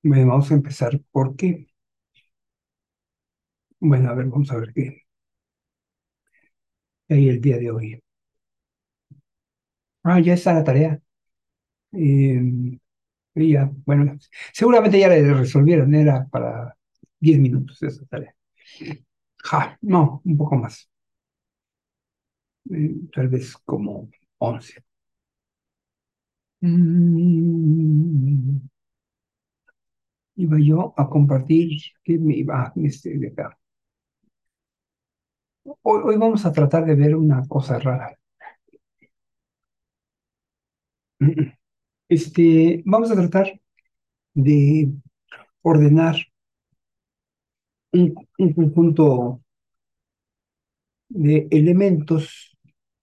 Bueno, vamos a empezar porque, bueno, a ver, vamos a ver qué hay el día de hoy. Ah, ya está la tarea. Y ya, bueno, seguramente ya la resolvieron, era para 10 minutos esa tarea. Ja, no, un poco más, tal vez como 11. Mm, Iba yo a compartir que me iba de acá. Hoy vamos a tratar de ver una cosa rara. Vamos a tratar de ordenar un conjunto de elementos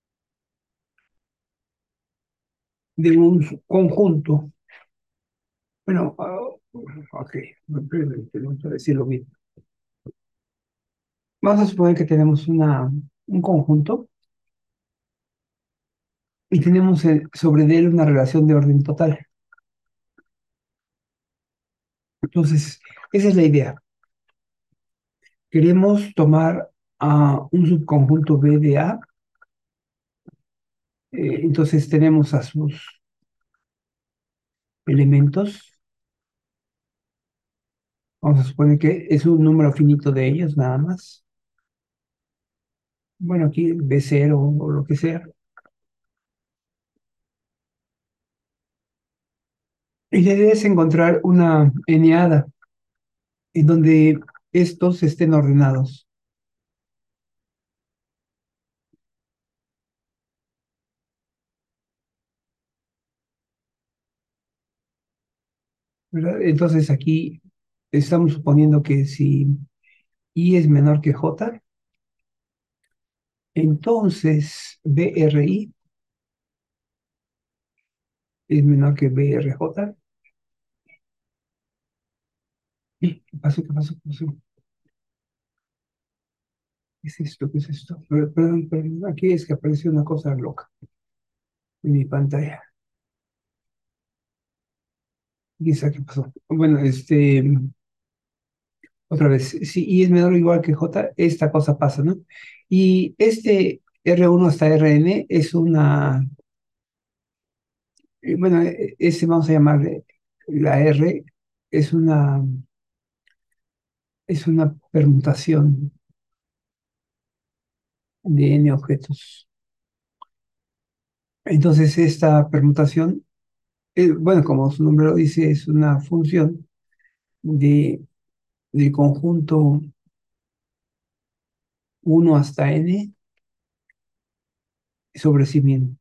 de un conjunto. Bueno, ok, vamos a decirlo bien. Vamos a suponer que tenemos un conjunto y tenemos sobre él una relación de orden total. Entonces, esa es la idea. Queremos tomar a un subconjunto B de A, entonces tenemos a sus elementos. Vamos a suponer que es un número finito de ellos, nada más. Bueno, aquí B0 o lo que sea. Y la idea es encontrar una eneada en donde estos estén ordenados, ¿verdad? Entonces aquí estamos suponiendo que si I es menor que J, entonces BRI es menor que BRJ. ¿Qué pasó? ¿Qué pasó? ¿Qué pasó? ¿Qué es esto? ¿Qué es esto? Perdón, perdón, aquí es que apareció una cosa loca en mi pantalla. Quizá, ¿qué pasó? Bueno, otra vez, si I es menor o igual que J, esta cosa pasa, ¿no? Y este R1 hasta Rn es bueno, ese vamos a llamarle la R, es una, es una permutación de n objetos. Entonces, esta permutación, bueno, como su nombre lo dice, es una función de, del conjunto uno hasta n sobre sí mismo.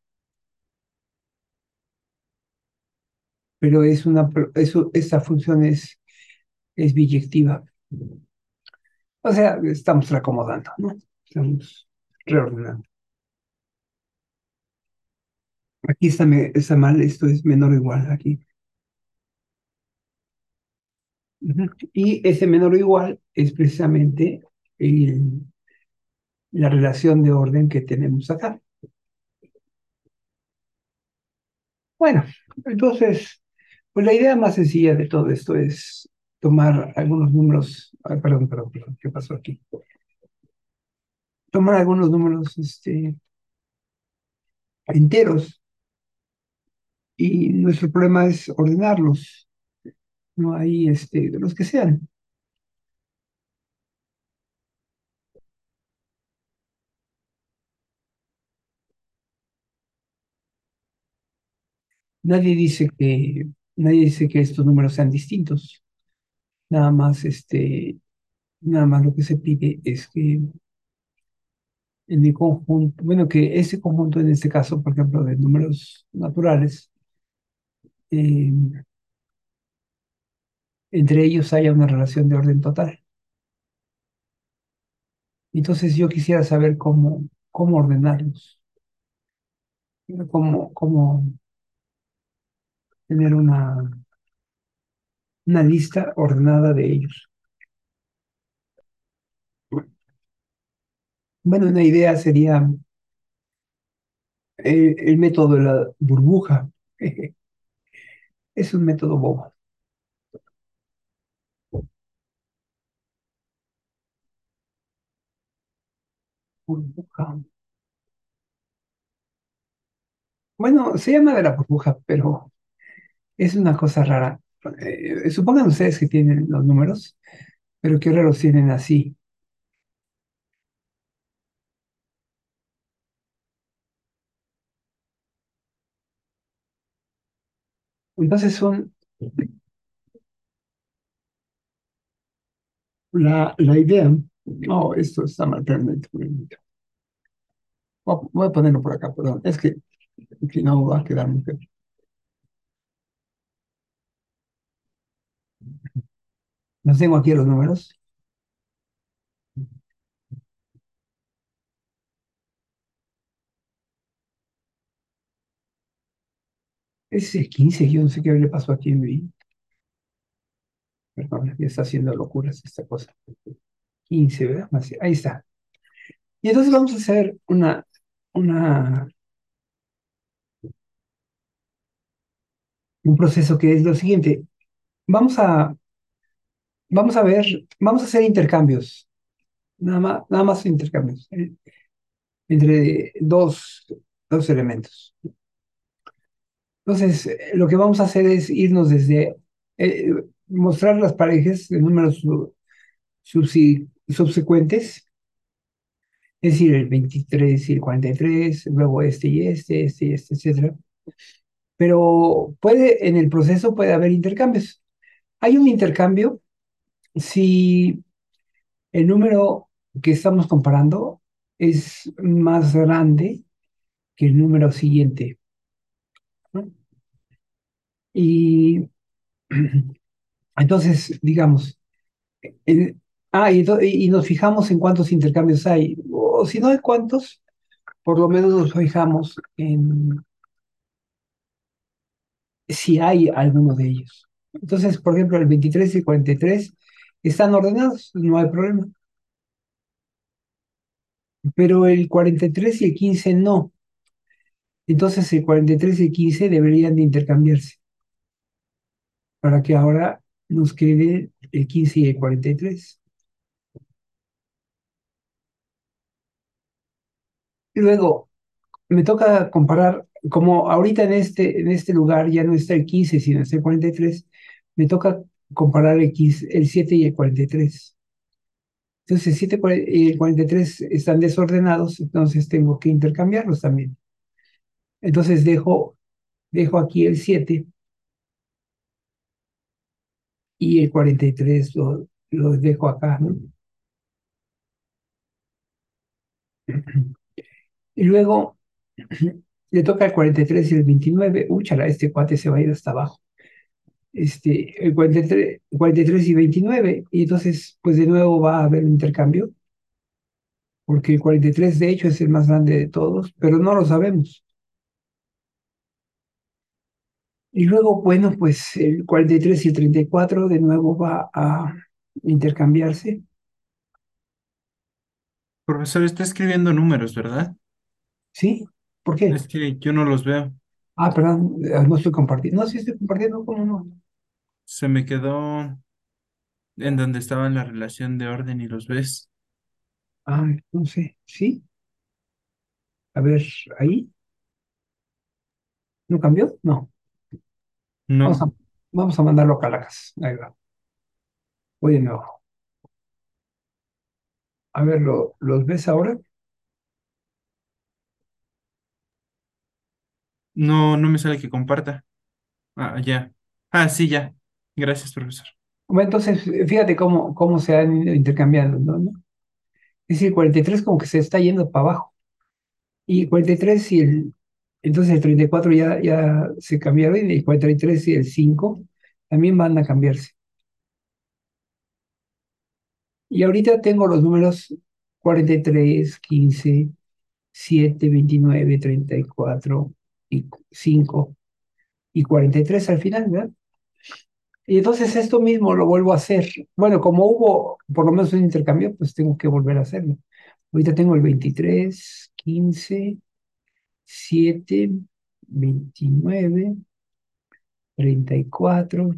Pero esta función es biyectiva. O sea, estamos reacomodando, ¿no? Estamos reordenando. Aquí está mal, esto es menor o igual aquí. Ujú. Y ese menor o igual es precisamente el- la relación de orden que tenemos acá. Bueno, entonces, pues la idea más sencilla de todo esto es tomar algunos números, ay, perdón, perdón, perdón, ¿qué pasó aquí? Tomar algunos números enteros y nuestro problema es ordenarlos, no hay de los que sean. Nadie dice que, nadie dice que estos números sean distintos. Nada más, nada más lo que se pide es que en el conjunto, bueno, que ese conjunto en este caso, por ejemplo, de números naturales, eh, entre ellos haya una relación de orden total. Entonces yo quisiera saber cómo ordenarlos, cómo tener una lista ordenada de ellos. Bueno, una idea sería el método de la burbuja. Es un método bobo. burbuja. Bueno, se llama de la burbuja, pero es una cosa rara. Supongan ustedes que tienen los números, pero que ahora los tienen así. Entonces son la idea. No, esto está mal, realmente. Voy a ponerlo por acá, perdón. Es que si no va a quedar muy feo. Los tengo aquí los números. Es el 15, yo no sé qué le pasó aquí en mi. Perdón, ya está haciendo locuras esta cosa. 15, ¿verdad? Ahí está. Y entonces vamos a hacer una, un proceso que es lo siguiente. Vamos a, vamos a ver, vamos a hacer intercambios, nada más intercambios, entre dos elementos. Entonces, lo que vamos a hacer es irnos desde, eh, mostrar las parejas de números subsecuentes, es decir, el 23 y el 43, luego este y este y este, etcétera. Pero en el proceso puede haber intercambios. Hay un intercambio si el número que estamos comparando es más grande que el número siguiente, ¿no? Y entonces, digamos, eh, y nos fijamos en cuántos intercambios hay, o si no hay cuántos, por lo menos nos fijamos en si hay alguno de ellos. Entonces, por ejemplo, el 23 y el 43 están ordenados, no hay problema, pero el 43 y el 15 no. Entonces, el 43 y el 15 deberían de intercambiarse para que ahora nos quede el 15 y el 43. Y luego me toca comparar, como ahorita en este lugar ya no está el 15 sino está el 43, me toca comparar el 7 y el 43. Entonces, el 7 y el 43 están desordenados, entonces tengo que intercambiarlos también. Entonces, dejo aquí el 7 y el 43 lo dejo acá, ¿no? Y luego le toca el 43 y el 29. Úchala, este cuate se va a ir hasta abajo. El 43 y 29. Y entonces, pues de nuevo va a haber un intercambio, porque el 43 de hecho es el más grande de todos, pero no lo sabemos. Y luego, bueno, pues el 43 y el 34 de nuevo va a intercambiarse. Profesor, está escribiendo números, ¿verdad? ¿Sí? ¿Por qué? Es que yo no los veo. Ah, perdón, no estoy compartiendo. No, sí estoy compartiendo, ¿cómo no? Se me quedó en donde estaba en la relación de orden y los ves. Ah, no sé. ¿Sí? A ver, ahí. ¿No cambió? No. Vamos No, a, vamos a mandarlo a Caracas. Ahí va. Voy de nuevo. A ver, ¿los ves ahora? no me sale que comparta. Ah, ya. Ah, sí, ya. Gracias, profesor. Bueno, entonces, fíjate cómo se han ido intercambiando, ¿no? Es decir, 43 como que se está yendo para abajo. Y 43 entonces el 34 ya se cambiaron y el 43 y el 5 también van a cambiarse. Y ahorita tengo los números 43, 15, 7, 29, 34 y 5 y 43 al final, ¿verdad? Y entonces esto mismo lo vuelvo a hacer. Bueno, como hubo por lo menos un intercambio, pues tengo que volver a hacerlo. Ahorita tengo el 23, 15, 7, 29, 34,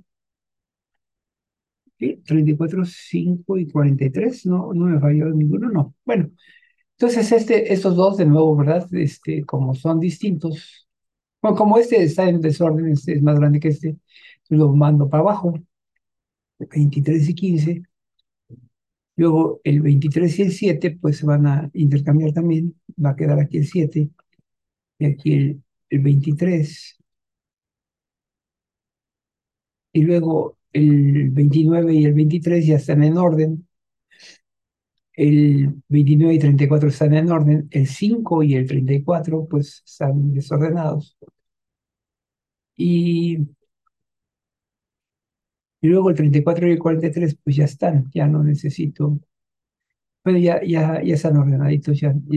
¿sí? 34, 5 y 43. No, no me falló ninguno, no. Bueno, Entonces, estos dos, de nuevo, ¿verdad? Como son distintos, bueno, como este está en desorden, este es más grande que este, lo mando para abajo, 23 y 15. Luego el 23 y el 7 pues se van a intercambiar también. Va a quedar aquí el 7 y aquí el 23. Y luego el 29 y el 23 ya están en orden. El 29 y 34 están en orden. El 5 y el 34 pues están desordenados. Y, y luego el 34 y el 43 pues ya están. Ya no necesito. Bueno, ya están ordenaditos,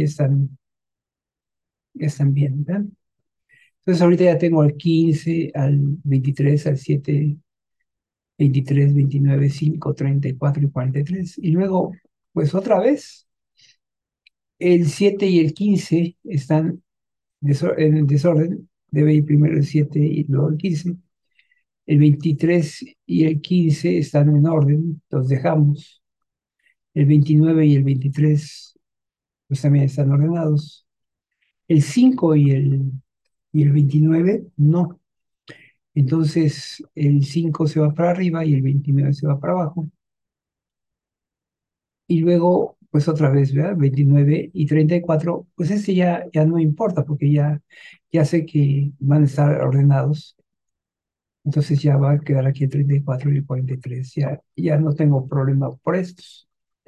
ya están bien, ¿verdad? Entonces ahorita ya tengo al 15, al 23, al 7, 23, 29, 5, 34 y 43. Y luego, pues otra vez, el 7 y el 15 están en desorden. Debe ir primero el 7 y luego el 15. El 23 y el 15 están en orden, los dejamos. El 29 y el 23 pues también están ordenados. El 5 y el 29 no. Entonces el 5 se va para arriba y el 29 se va para abajo. Y luego, pues otra vez, ¿verdad? 29 y 34 pues ese ya no importa porque ya sé que van a estar ordenados. Entonces ya va a quedar aquí el 34 y el 43. Ya no tengo problema por estos.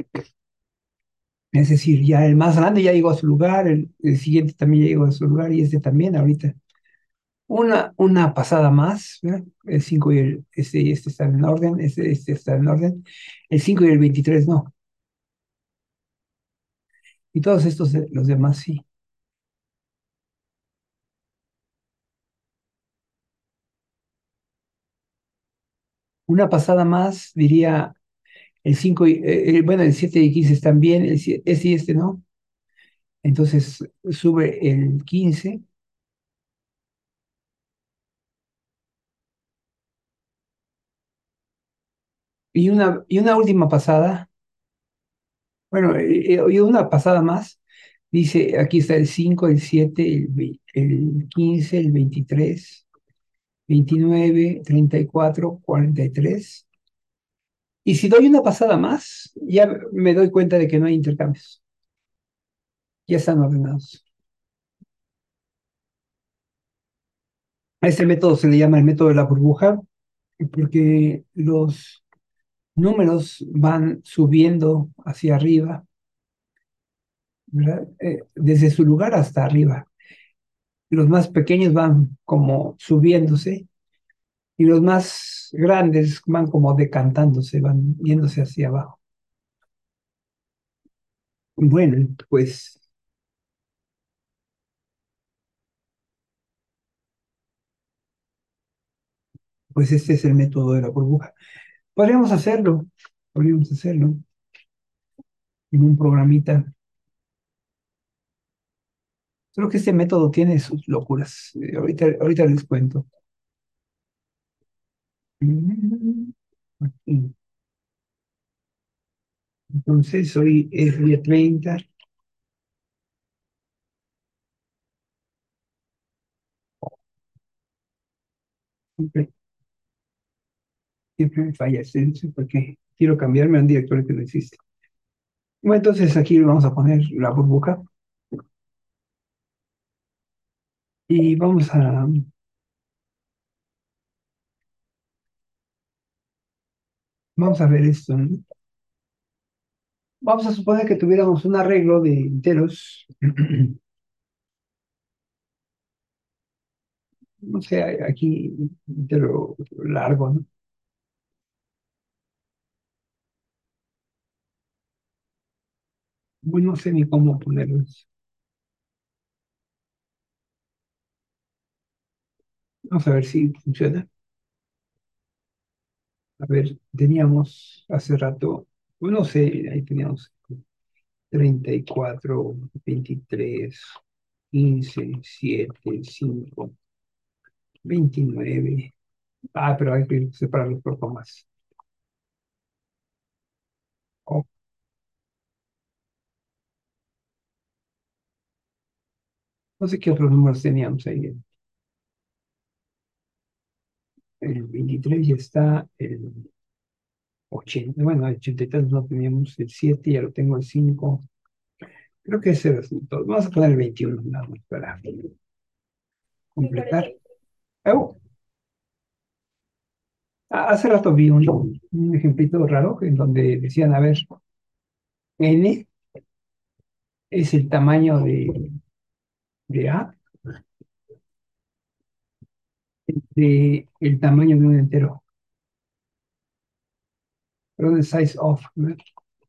Es decir, ya el más grande ya llegó a su lugar, el siguiente también ya llegó a su lugar y este también ahorita. Una pasada más, ¿verdad? El 5 este están en orden, este está en orden. El 5 y el 23 no. Y todos estos, los demás sí. Una pasada más, diría el 5 bueno, el 7 y 15 están bien, ese y este no. Entonces sube el 15 y una última pasada, bueno, y una pasada más. Dice, aquí está el 5 el 7 el 15 el 23 29 34 43. Y si doy una pasada más, ya me doy cuenta de que no hay intercambios. Ya están ordenados. A este método se le llama el método de la burbuja, porque los números van subiendo hacia arriba, ¿verdad? Desde su lugar hasta arriba. Los más pequeños van como subiéndose y los más grandes van como decantándose, van yéndose hacia abajo. Bueno, pues este es el método de la burbuja. Podríamos hacerlo, podríamos hacerlo en un programita. Creo que este método tiene sus locuras. Ahorita les cuento. Aquí. Entonces, hoy es día 30. Siempre, siempre me falla este, no sé por qué. Quiero cambiarme a un directorio que no existe. Bueno, entonces aquí vamos a poner la burbuja y vamos a ver esto, ¿no? Vamos a suponer que tuviéramos un arreglo de enteros, no sé, aquí entero largo, ¿no? Bueno, no sé ni cómo ponerlos. Vamos a ver si funciona. A ver, teníamos hace rato, bueno, no sé, ahí teníamos 34 23 15 7 5 29. Ah, pero hay que separarlos por comas. Oh, No sé qué otros números teníamos ahí. El 23 ya está, el 80, bueno, el 83 no teníamos, el 7 ya lo tengo, el 5. Creo que ese es todo. Vamos a poner el 21 nada más para completar. Oh, hace rato vi un ejemplito raro en donde decían, a ver, n es el tamaño de A, de el tamaño de un entero, perdón, el size of, ¿no?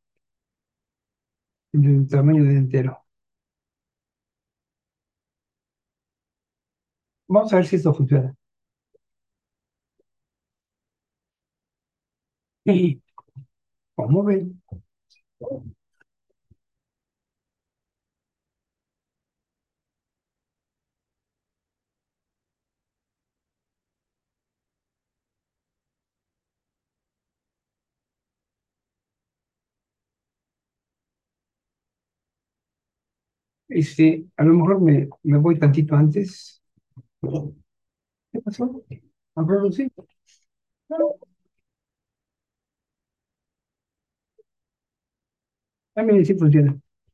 El tamaño de un entero. Vamos a ver si esto funciona. Y, ¿cómo ven? A lo mejor me voy tantito antes. ¿Qué pasó? ¿A producir? A mí sí funciona.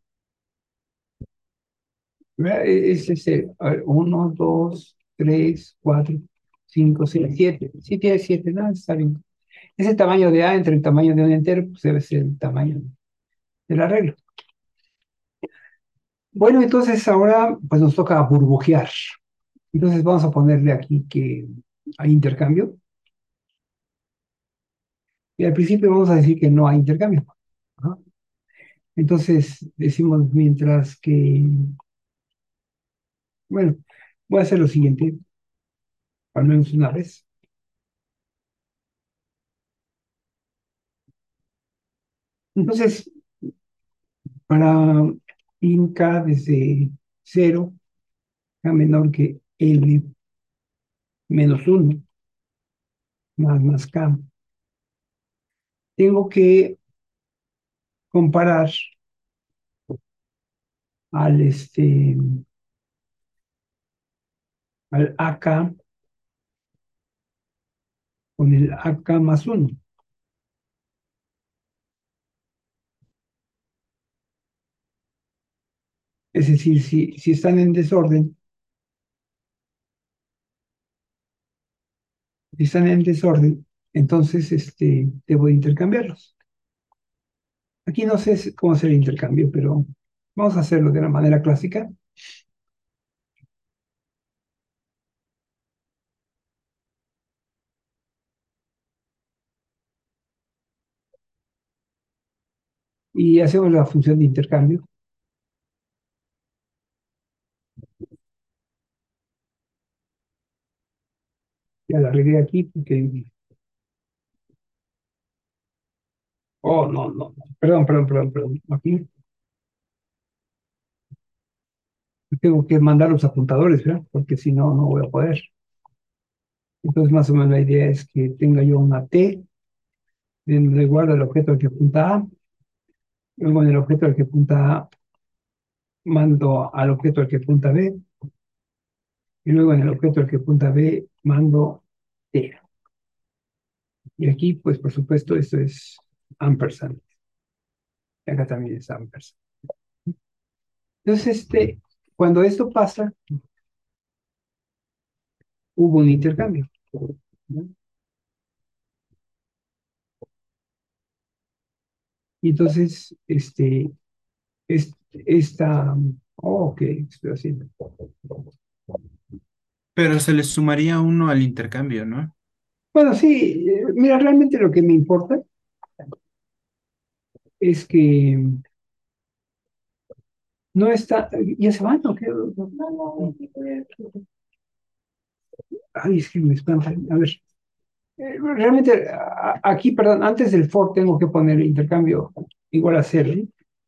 Vea, es a ver, 1, 2, 3, 4, 5, 6, 7. Sí tiene 7, nada, está bien. Ese tamaño de A entre el tamaño de un entero, pues debe ser el tamaño del arreglo. Bueno, entonces ahora pues nos toca burbujear. Entonces vamos a ponerle aquí que hay intercambio. Y al principio vamos a decir que no hay intercambio. Ajá. Entonces decimos mientras que, bueno, voy a hacer lo siguiente, al menos una vez. Entonces, para Inca desde cero a menor que L menos uno más K, tengo que comparar al, al AK con el AK más uno. Es decir, si están en desorden, si están en desorden, entonces debo de intercambiarlos. Aquí no sé cómo hacer el intercambio, pero vamos a hacerlo de la manera clásica. Y hacemos la función de intercambio. Ya la regué aquí porque... Oh, no, no. Perdón. Aquí tengo que mandar los apuntadores, ¿verdad? Porque si no, no voy a poder. Entonces, más o menos la idea es que tenga yo una T, en donde guardo el objeto al que apunta A, luego en el objeto al que apunta A mando al objeto al que apunta B, y luego en el objeto al que apunta B mando T. Y aquí, pues por supuesto, esto es ampersand. Y acá también es ampersand. Entonces, cuando esto pasa, hubo un intercambio, ¿no? Y entonces, esta, oh, ok, estoy haciendo. Pero se le sumaría uno al intercambio, ¿no? Bueno, sí, mira, realmente lo que me importa es que no está, ya se van, ¿o qué? Ay, es que me espantan. A ver, realmente aquí, perdón, antes del for tengo que poner el intercambio igual a cero, ¿eh?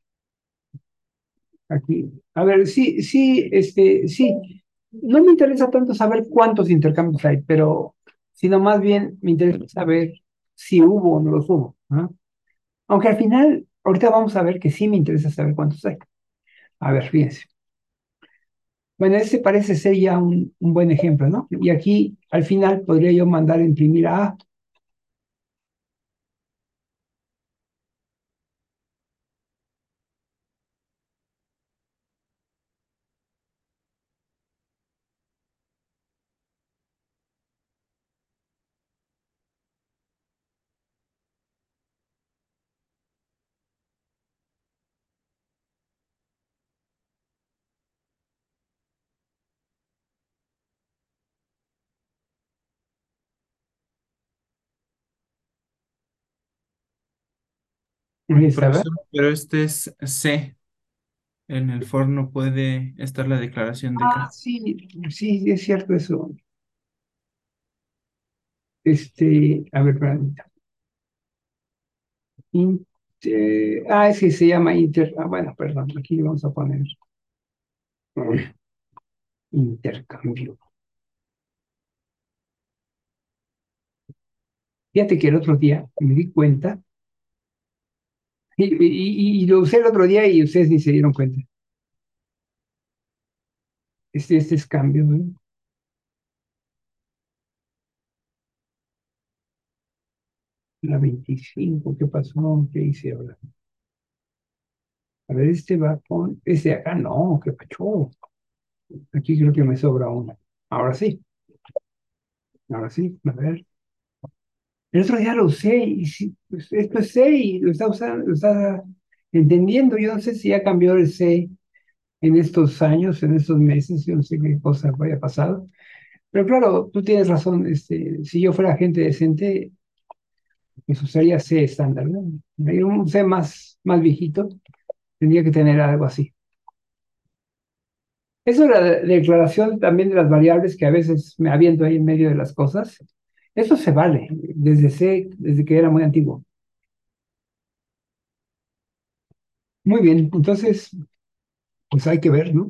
Aquí. A ver, sí. No me interesa tanto saber cuántos intercambios hay, pero sino más bien me interesa saber si hubo o no los hubo, ¿no? Aunque al final, ahorita vamos a ver que sí me interesa saber cuántos hay. A ver, fíjense. Bueno, ese parece ser ya un buen ejemplo, ¿no? Y aquí al final podría yo mandar a imprimir a A. Ahí está, ¿verdad? Profesor, pero este es C. En el for no puede estar la declaración de Ah, K. sí, sí, es cierto eso. A ver, espérame. Es que se llama bueno, perdón, aquí le vamos a poner intercambio. Fíjate que el otro día me di cuenta, y lo usé el otro día y ustedes ni se dieron cuenta. Este es cambio, ¿no? La 25, ¿qué pasó? ¿Qué hice ahora? A ver, este va con, este de acá no, qué pacho. Aquí creo que me sobra uno. Ahora sí, ahora sí, a ver. El otro día lo usé y sí, pues, esto es C y lo está usando, lo está entendiendo. Yo no sé si ya cambió el C en estos años, en estos meses, yo no sé qué cosa vaya pasado. Pero claro, tú tienes razón, si yo fuera gente decente, pues usaría C estándar, ¿no? Hay un C más viejito, tendría que tener algo así. Eso es la declaración también de las variables que a veces me aviento ahí en medio de las cosas. Eso se vale desde C, desde que era muy antiguo. Muy bien, entonces, pues hay que ver, ¿no?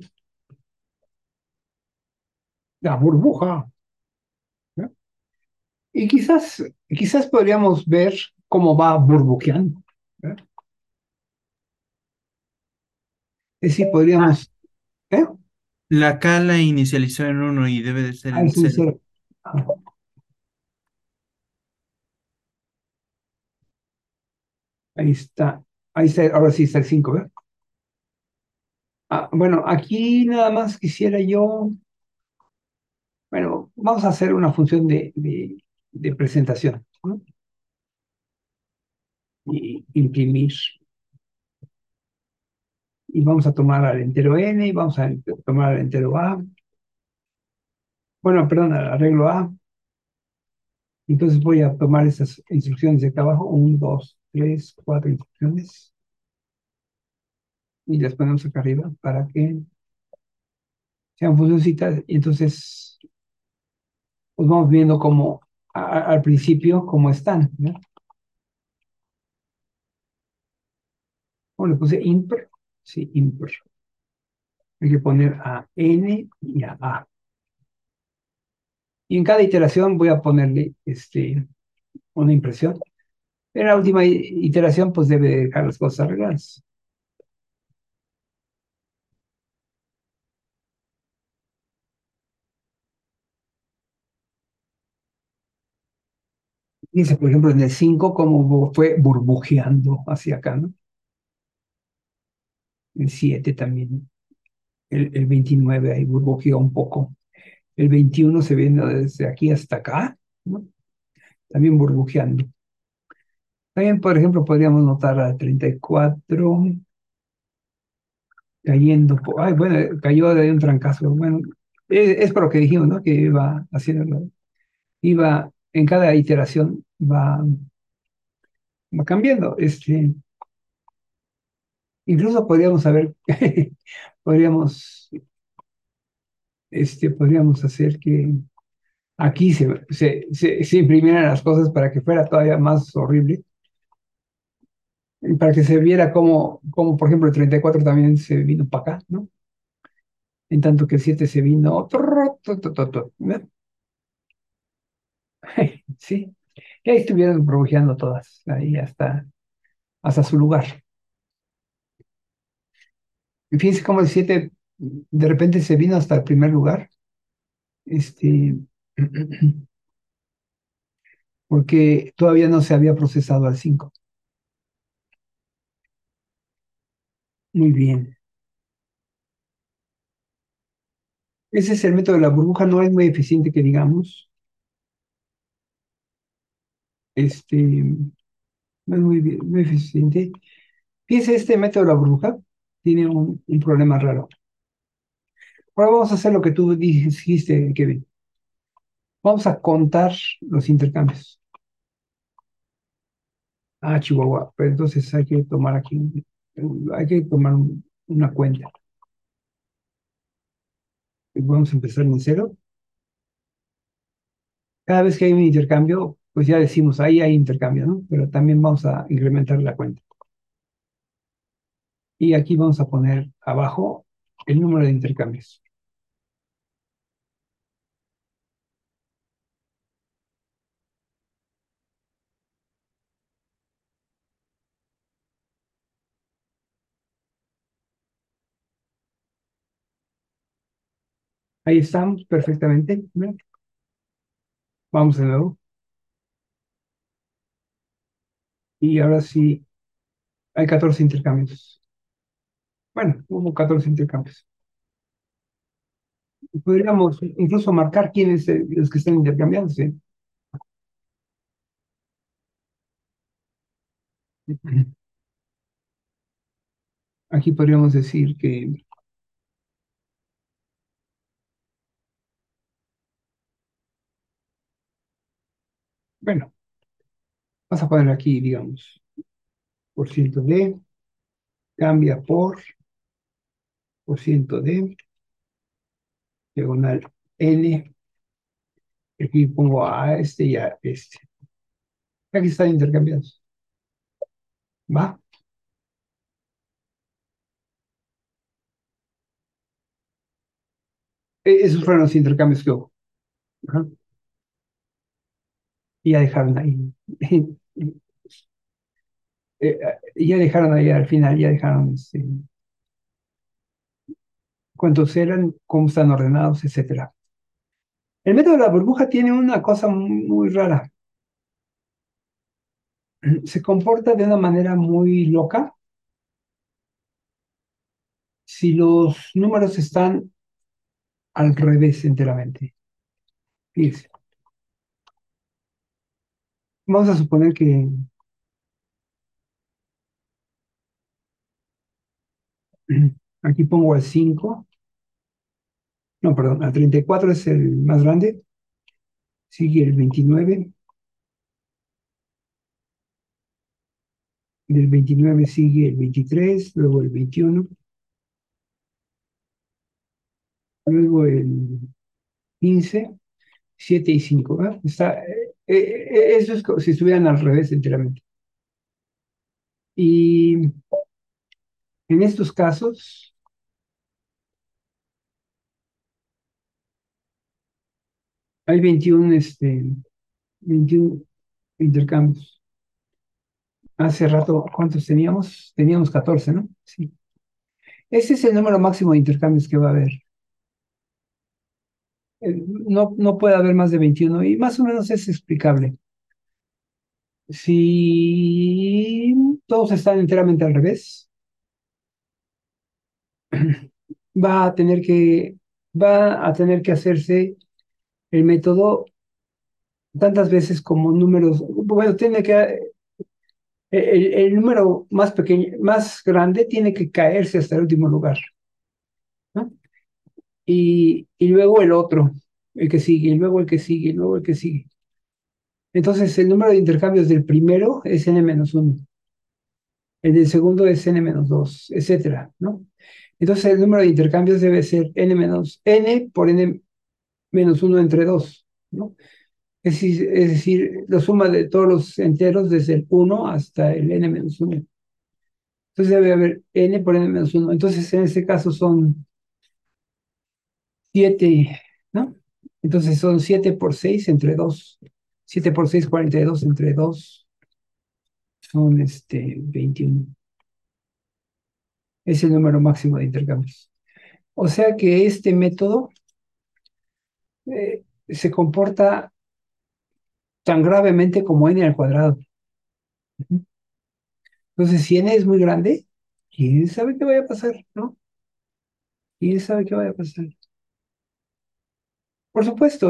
La burbuja, ¿no? Y quizás podríamos ver cómo va burbujeando, ¿no? Es decir, Ah, podríamos, ¿eh? la K la inicializó en uno y debe de ser Ahí en sí, cero. cero. Ah, ahí está, ahí está, ahora sí está el 5, ¿verdad? Bueno, aquí nada más quisiera yo, bueno, vamos a hacer una función de presentación, ¿no? Y imprimir. Y vamos a tomar al entero n y vamos a tomar al entero a. Bueno, perdón, al arreglo a. Entonces voy a tomar esas instrucciones de acá abajo, 1, 2, 3, 4 instrucciones, y las ponemos acá arriba para que sean funcioncitas. Y entonces, pues vamos viendo cómo, al principio, cómo están, ¿no? ¿Cómo le puse imper? Sí, imper. Hay que poner a n y a a. Y en cada iteración voy a ponerle una impresión. En la última iteración, pues debe dejar las cosas arregladas. Dice, por ejemplo, en el 5 como fue burbujeando hacia acá, ¿no? El 7 también. El 29 ahí burbujeó un poco. El 21 se viene desde aquí hasta acá, ¿no? También burbujeando. También, por ejemplo, podríamos notar a 34 cayendo. Ay, bueno, cayó de un trancazo. Bueno, es por lo que dijimos, ¿no? Que iba haciendo, iba, en cada iteración va cambiando. Incluso podríamos saber, podríamos, podríamos hacer que aquí se imprimieran las cosas para que fuera todavía más horrible, y para que se viera como, por ejemplo, el 34 también se vino para acá, ¿no? En tanto que el 7 se vino, ¿no? Sí, y ahí estuvieron burbujeando todas, ahí hasta su lugar. Y fíjense cómo el 7 De repente se vino hasta el primer lugar, este, porque todavía no se había procesado al 5. Muy bien. Ese es el método de la burbuja, no es muy eficiente que digamos. No es muy eficiente. Fíjese, este método de la burbuja tiene un problema raro. Ahora vamos a hacer lo que tú dijiste, Kevin. Vamos a contar los intercambios. Ah, Chihuahua. Pero entonces hay que tomar aquí, hay que tomar una cuenta. Vamos a empezar en cero. Cada vez que hay un intercambio, pues ya decimos, ahí hay intercambio, ¿no? Pero también vamos a incrementar la cuenta. Y aquí vamos a poner abajo el número de intercambios. Ahí estamos perfectamente. ¿Ven? Vamos de nuevo. Y ahora sí, hay 14 intercambios. Bueno, hubo 14 intercambios. Podríamos incluso marcar quiénes los que están intercambiándose. Aquí podríamos decir que, bueno, vamos a poner aquí, digamos, por ciento de, cambia por ciento de, diagonal N, aquí pongo a este y a este. Aquí están intercambiados. ¿Va? Esos fueron los intercambios que hubo. Ajá. Y ya dejaron ahí. Ya dejaron ahí al final, ya dejaron cuántos eran, cómo están ordenados, etcétera. El método de la burbuja tiene una cosa muy rara. Se comporta de una manera muy loca si los números están al revés enteramente. Fíjense, vamos a suponer que aquí pongo al 5, no, perdón, al 34 es el más grande, sigue el 29, del 29 sigue el 23, luego el 21, luego el 15, 7 y 5, ¿verdad? Eso es como si estuvieran al revés enteramente. Y en estos casos hay 21 intercambios. Hace rato, ¿cuántos teníamos? Teníamos 14, ¿no? Sí. Ese es el número máximo de intercambios que va a haber. No puede haber más de 21 y más o menos es explicable. Si todos están enteramente al revés, va a tener que, va a tener que hacerse el método tantas veces como números. Bueno, el número más pequeño, más grande tiene que caerse hasta el último lugar, ¿no? Y luego el otro, el que sigue, y luego el que sigue, y luego el que sigue. Entonces, el número de intercambios del primero es n-1, el del segundo es n-2, etcétera, ¿no? Entonces, el número de intercambios debe ser n por n-1 entre 2, ¿no? Es decir, la suma de todos los enteros desde el 1 hasta el n-1. Entonces, debe haber n por n-1. Entonces, en este caso son 7, ¿no? Entonces, son 7 por 6 entre 2. 7 por 6, 42 entre 2 son 21. Es el número máximo de intercambios. O sea que este método se comporta tan gravemente como n al cuadrado. Ujú. Entonces, si n es muy grande, ¿quién sabe qué vaya a pasar, no? ¿Quién sabe qué vaya a pasar? Por supuesto,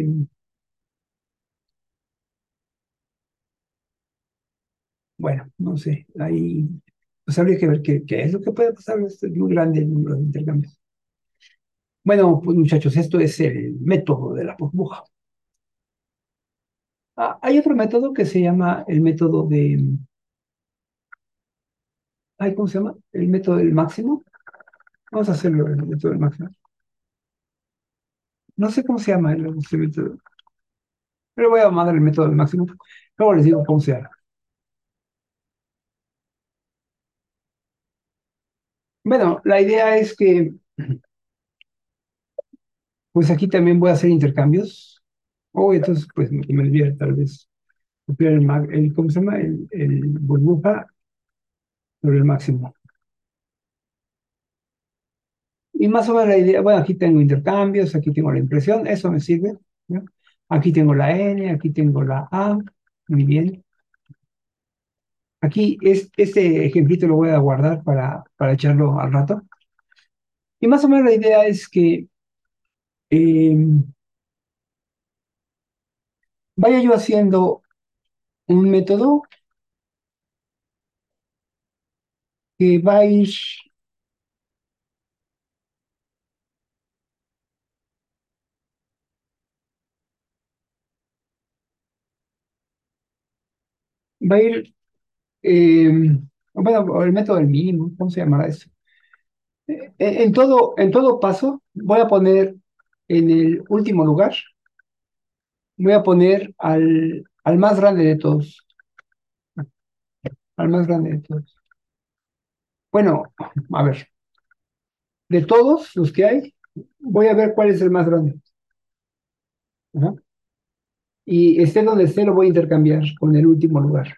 bueno, no sé, ahí pues habría que ver qué es lo que puede pasar. Es muy grande el número de intercambios. Bueno, pues muchachos, esto es el método de la burbuja. Ah, hay otro método que se llama el método ay, ¿cómo se llama? El método del máximo. Vamos a hacerlo el método del máximo. No sé cómo se llama este método, pero voy a mandar el método del máximo. Luego les digo cómo se llama. Bueno, la idea es que, pues aquí también voy a hacer intercambios. O entonces, pues me olvidé tal vez copiar ¿cómo se llama? El burbuja sobre el máximo. Y más o menos la idea, bueno, aquí tengo intercambios, aquí tengo la impresión, eso me sirve, ¿no? Aquí tengo la N, aquí tengo la A, muy bien. Aquí este ejemplito lo voy a guardar para echarlo al rato. Y más o menos la idea es que eh, vaya yo haciendo un método que va a ir, eh, bueno, el método del mínimo, ¿cómo se llamará eso? En todo paso, voy a poner en el último lugar, voy a poner al más grande de todos, al más grande de todos. Bueno, a ver, de todos los que hay, voy a ver cuál es el más grande. Ajá. Y esté donde esté, lo voy a intercambiar con el último lugar.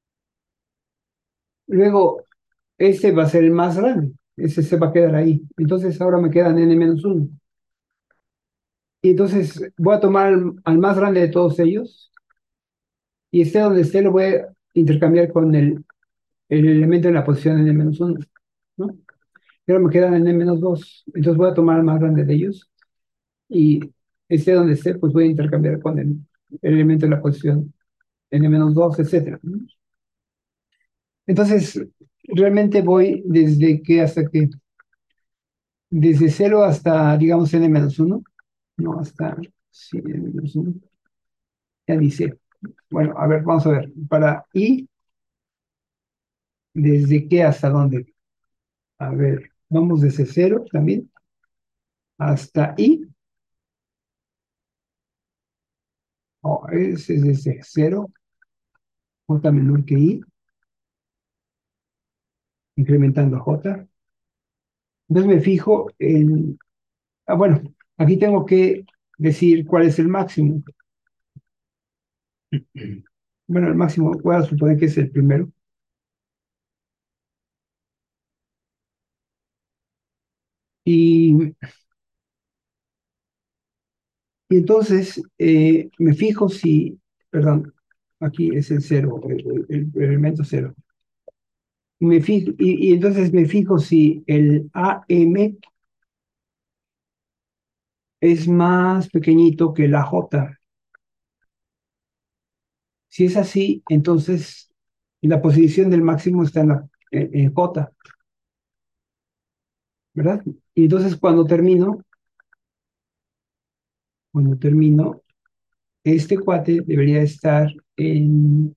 Luego, ese va a ser el más grande, ese se va a quedar ahí. Entonces, ahora me quedan n-1. Y entonces voy a tomar al más grande de todos ellos y esté donde esté, lo voy a intercambiar con el elemento en la posición n-1, ¿no? Y ahora me quedan n-2. Entonces voy a tomar al más grande de ellos y esté donde esté, pues voy a intercambiar con el elemento en la posición n-2, etcétera, ¿no? Entonces, realmente voy desde qué hasta qué, desde cero hasta, digamos, n-1, no, hasta sí, n-1, ya dice. Bueno, a ver, vamos a ver. Para i, ¿desde qué hasta dónde? A ver, vamos desde cero también hasta i. O es desde cero, j menor que i, incrementando j. Entonces me fijo en, bueno, aquí tengo que decir cuál es el máximo. Bueno, el máximo, voy a suponer que es el primero. Y, y entonces me fijo si, perdón, aquí es el cero, el elemento cero. Y entonces me fijo si el AM es más pequeñito que la J. Si es así, entonces la posición del máximo está en J, ¿verdad? Y entonces cuando termino, este cuate debería estar en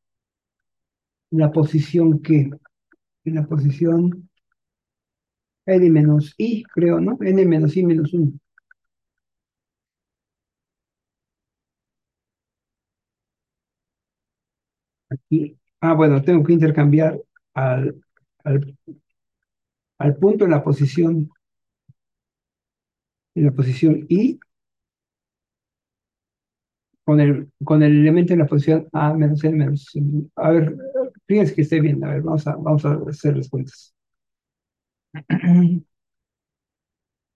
la posición que, en la posición n menos i, creo, ¿no? N menos i menos 1. Aquí, bueno, tengo que intercambiar al, al, al punto en la posición i con el elemento en la posición a menos n menos. A ver, fíjense que esté bien. A ver, vamos a hacer las cuentas.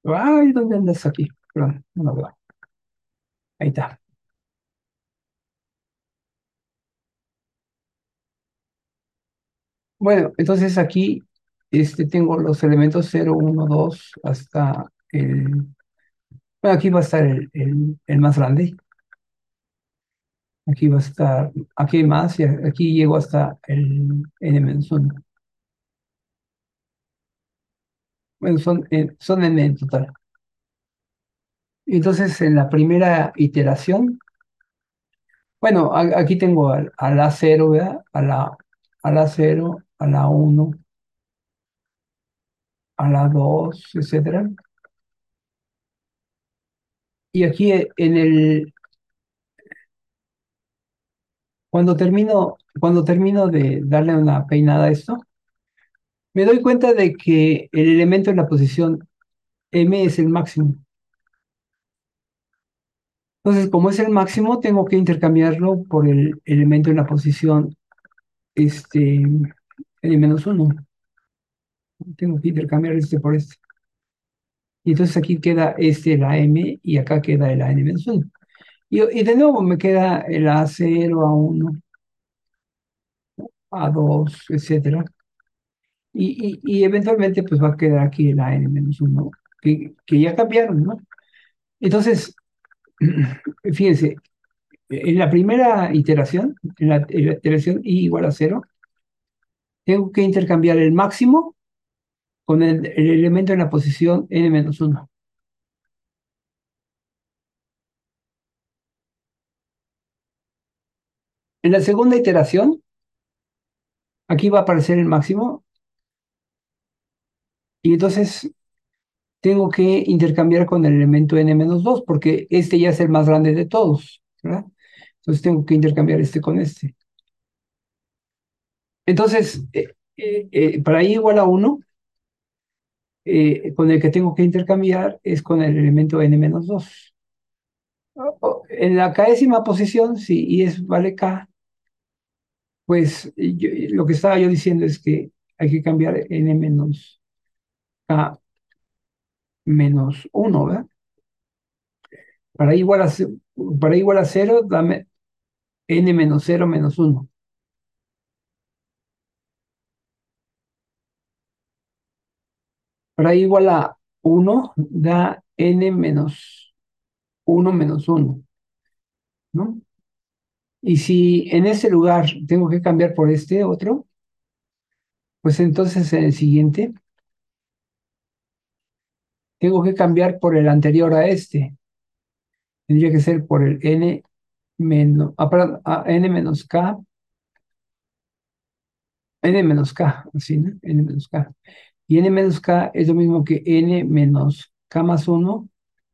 Ay, ¿dónde andas aquí? Perdón, no lo veo. Ahí está. Bueno, entonces aquí tengo los elementos 0, 1, 2 hasta el... Bueno, aquí va a estar el más grande. Aquí va a estar... Aquí hay más y aquí llego hasta el n-1. Bueno, son n en total. Entonces, en la primera iteración, bueno, aquí tengo al A0, ¿verdad? Al A0, a la 1, a la 2, etcétera. Y aquí cuando termino de darle una peinada a esto, me doy cuenta de que el elemento en la posición M es el máximo. Entonces, como es el máximo, tengo que intercambiarlo por el elemento en la posición N-1. Tengo que intercambiar este por este. Y entonces aquí queda la M y acá queda el AN-1. Y de nuevo me queda el A0, A1, A2, etcétera. Y eventualmente pues va a quedar aquí el AN-1, que ya cambiaron, ¿no? Entonces, fíjense, en la primera iteración, en la iteración I igual a 0, tengo que intercambiar el máximo con el elemento en la posición n-1. En la segunda iteración, aquí va a aparecer el máximo y entonces tengo que intercambiar con el elemento n-2 porque este ya es el más grande de todos, ¿verdad? Entonces tengo que intercambiar este con este. Entonces, para i igual a 1, con el que tengo que intercambiar es con el elemento n-2. En la késima posición, si i vale k, pues lo que estaba yo diciendo es que hay que cambiar n menos k menos 1, ¿verdad? Para i igual a, para i igual a 0, dame n menos 0 menos 1. Para i igual a 1, da n menos 1 menos 1, ¿no? Y si en ese lugar tengo que cambiar por este otro, pues entonces en el siguiente tengo que cambiar por el anterior a este. Tendría que ser por el n menos, perdón, n menos k, n menos k, así, ¿no? N menos k. Y n menos k es lo mismo que n menos k más 1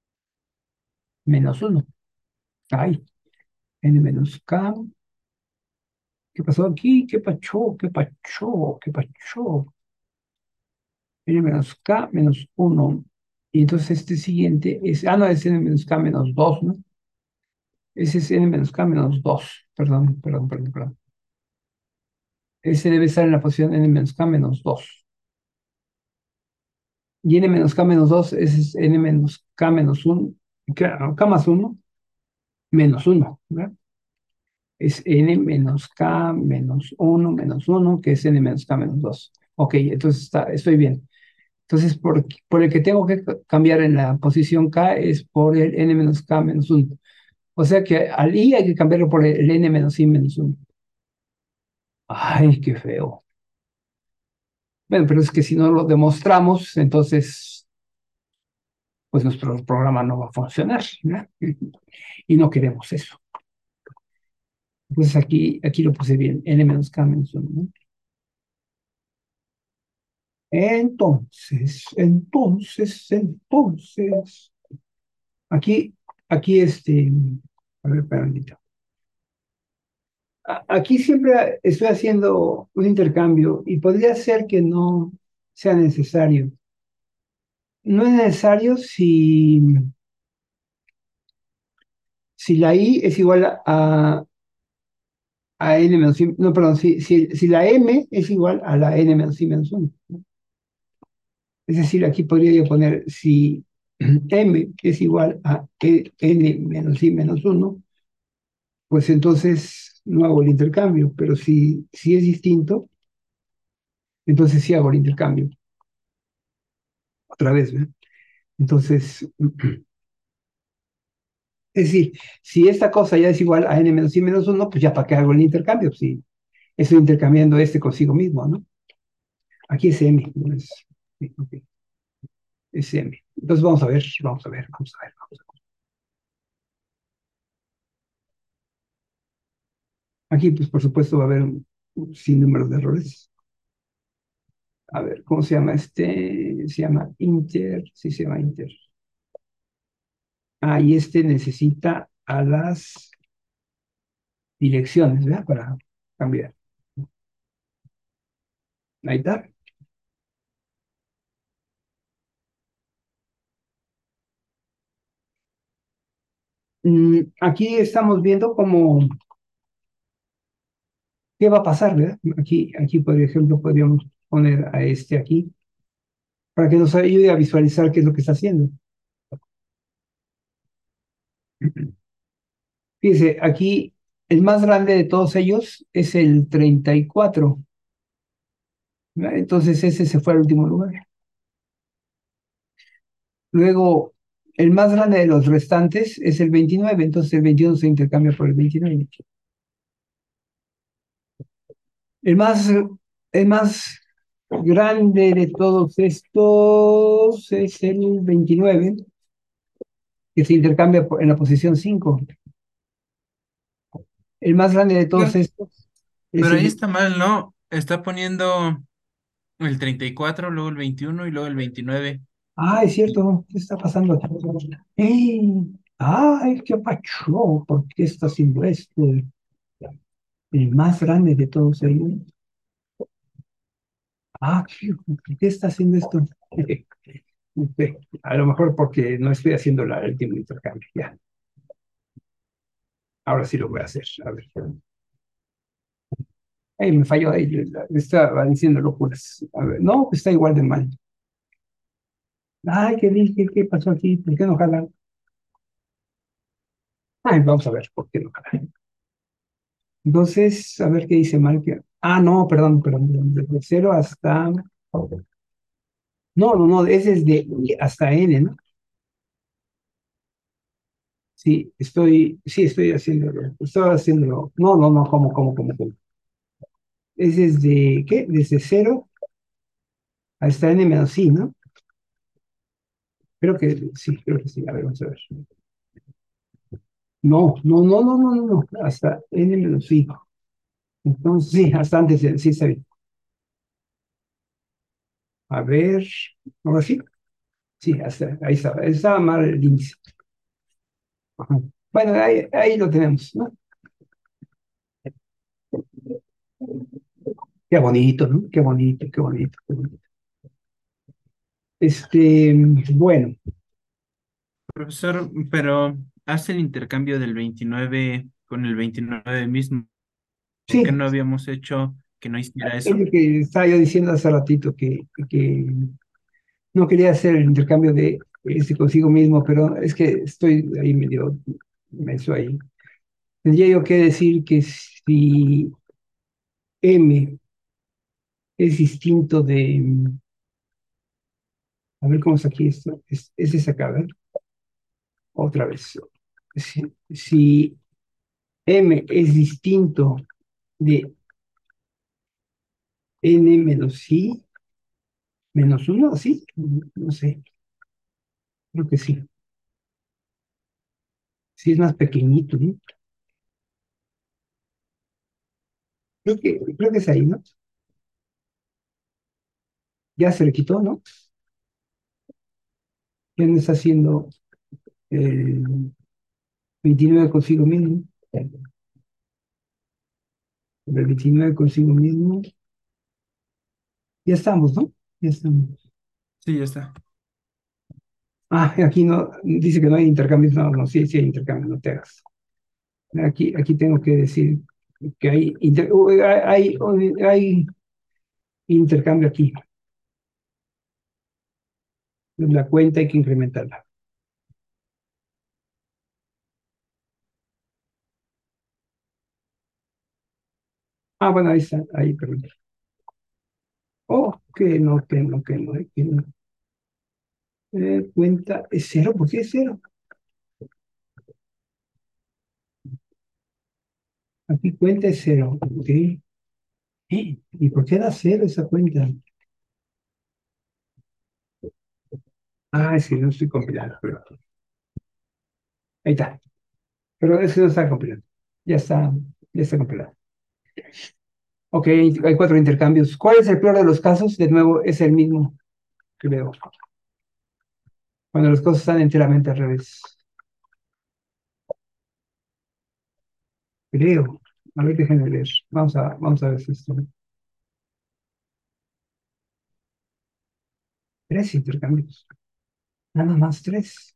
menos 1. Ay, n menos k. ¿Qué pasó aquí? ¿Qué pachó? ¿Qué pachó? ¿Qué pachó? N menos k menos 1. Y entonces este siguiente es, no, es n menos k menos 2, ¿no? Ese es n menos k menos 2. Perdón, perdón, perdón, perdón. Ese debe estar en la posición n menos k menos 2. Y n menos k menos 2, ese es n menos k menos 1, k más 1 menos 1, ¿verdad? Es n menos k menos 1, que es n menos k menos 2. Ok, entonces estoy bien. Entonces, por el que tengo que cambiar en la posición k es por el n menos k menos 1. O sea que al i hay que cambiarlo por el n menos i menos 1. Ay, qué feo. Bueno, pero es que si no lo demostramos, entonces, pues nuestro programa no va a funcionar, ¿verdad? Y no queremos eso. Pues aquí lo puse bien, n menos k menos 1, ¿no? Entonces, aquí, aquí a ver, espérame. Aquí siempre estoy haciendo un intercambio y podría ser que no sea necesario. No es necesario si la i es igual a n menos i, no, perdón, si la m es igual a la n menos i menos 1. Es decir, aquí podría yo poner si m es igual a n menos i menos uno, pues entonces no hago el intercambio, pero si es distinto, entonces sí hago el intercambio, otra vez, ¿ve? Entonces, es decir, si esta cosa ya es igual a n menos i menos uno, pues ya para qué hago el intercambio, si estoy intercambiando este consigo mismo, ¿no? Aquí es m, ¿no? Sí, ok, es m. Entonces vamos a ver, vamos a ver, vamos a ver, vamos a ver. Aquí, pues por supuesto, va a haber un sinnúmero de errores. A ver, ¿cómo se llama este? Se llama Inter, sí se llama Inter. Ah, y este necesita a las direcciones, ¿verdad? Para cambiar. Ahí está. Aquí estamos viendo cómo, qué va a pasar, ¿verdad? Aquí, por ejemplo, podríamos poner a este aquí para que nos ayude a visualizar qué es lo que está haciendo. Fíjese, aquí el más grande de todos ellos es el 34, ¿verdad? Entonces ese se fue al último lugar. Luego, el más grande de los restantes es el 29, entonces el 21 se intercambia por el 29. El más, el más grande de todos estos es el 29, que se intercambia en la posición 5. El más grande de todos Bueno, estos es pero el ahí 20. está mal, ¿no? Está poniendo el 34, luego el 21 y luego el 29. Ah, es cierto, ¿qué está pasando aquí? ¡Ey! ¡Ay, qué pacho! ¿Por qué está haciendo esto? El más grande de todos ellos. Ah, ¿qué está haciendo esto? Ok, a lo mejor porque no estoy haciendo el último intercambio. Ya, ahora sí lo voy a hacer. A ver. Ay, me falló ahí. Estaba diciendo locuras. A ver, no, está igual de mal. Ay, ¿qué dije? ¿Qué pasó aquí? ¿Por qué no jalan? Ay, vamos a ver por qué no jalan. Entonces, a ver qué dice mal. Ah, no, perdón. Desde cero hasta. No, no, no, ese es de hasta N, ¿no? Sí, estoy haciéndolo. Estaba haciéndolo. No, no, no, ¿cómo? Ese es de, ¿qué? Desde cero hasta N menos I, ¿no? Creo que sí. A ver, vamos a ver. No. Hasta N menos I. Entonces, sí, hasta antes, sí, está bien. A ver, ahora sí. Sí, hasta ahí estaba. Estaba mal el índice. Ajá. Bueno, ahí lo tenemos, ¿no? Qué bonito, ¿no? Qué bonito, qué bonito, qué bonito. Este, bueno, Profesor, pero hace el intercambio del 29 con el 29 mismo. ¿Por qué sí, no habíamos hecho que no hiciera es eso? lo que estaba yo diciendo hace ratito, que no quería hacer el intercambio de este consigo mismo, pero es que estoy ahí medio menso ahí. Tendría yo que decir que si M es distinto de, a ver cómo es aquí esto, es esa acá, ¿verdad? Otra vez. Si M es distinto de N menos I menos uno, ¿sí? No sé, creo que sí. Sí es más pequeñito, ¿no? Creo que es ahí, ¿no? Ya se le quitó, ¿no? Ya no está haciendo el 29 consigo mismo. El 29 consigo mismo. Ya estamos, ¿no? Ya estamos. Sí, ya está. Ah, aquí no, dice que no hay intercambios. No, no, sí hay intercambios, no te hagas. Aquí tengo que decir que hay intercambio aquí. La cuenta hay que incrementarla. Ah, bueno, ahí está, ahí, perdón. Oh, que no. Cuenta, ¿es cero? ¿Por qué es cero? Aquí cuenta es cero, ¿ok? ¿Y por qué da cero esa cuenta? Ah, es que no estoy compilando, pero ahí está. Pero es que no está compilando. Ya está, ya está compilado. Ok, hay cuatro intercambios. ¿Cuál es el peor de los casos? De nuevo, es el mismo que veo. Cuando las cosas están enteramente al revés. Creo. A ver, déjenme leer. Vamos a ver si esto. Tres intercambios. Nada más tres.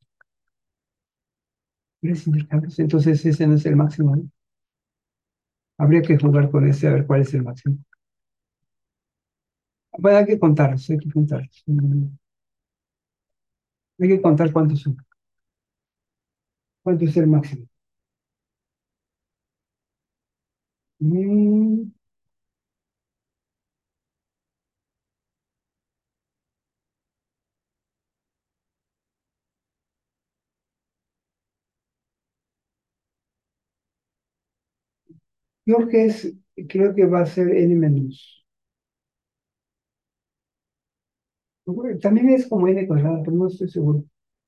Tres intercambios. Entonces ese no es el máximo, ¿no? Habría que jugar con ese a ver cuál es el máximo. Bueno, hay que contarlos, hay que contarlos. Hay que contar cuántos son. ¿Cuánto es el máximo? Mm, creo que es, creo que va a ser n menos. Bueno, también es como n cuadrada, pero no estoy seguro.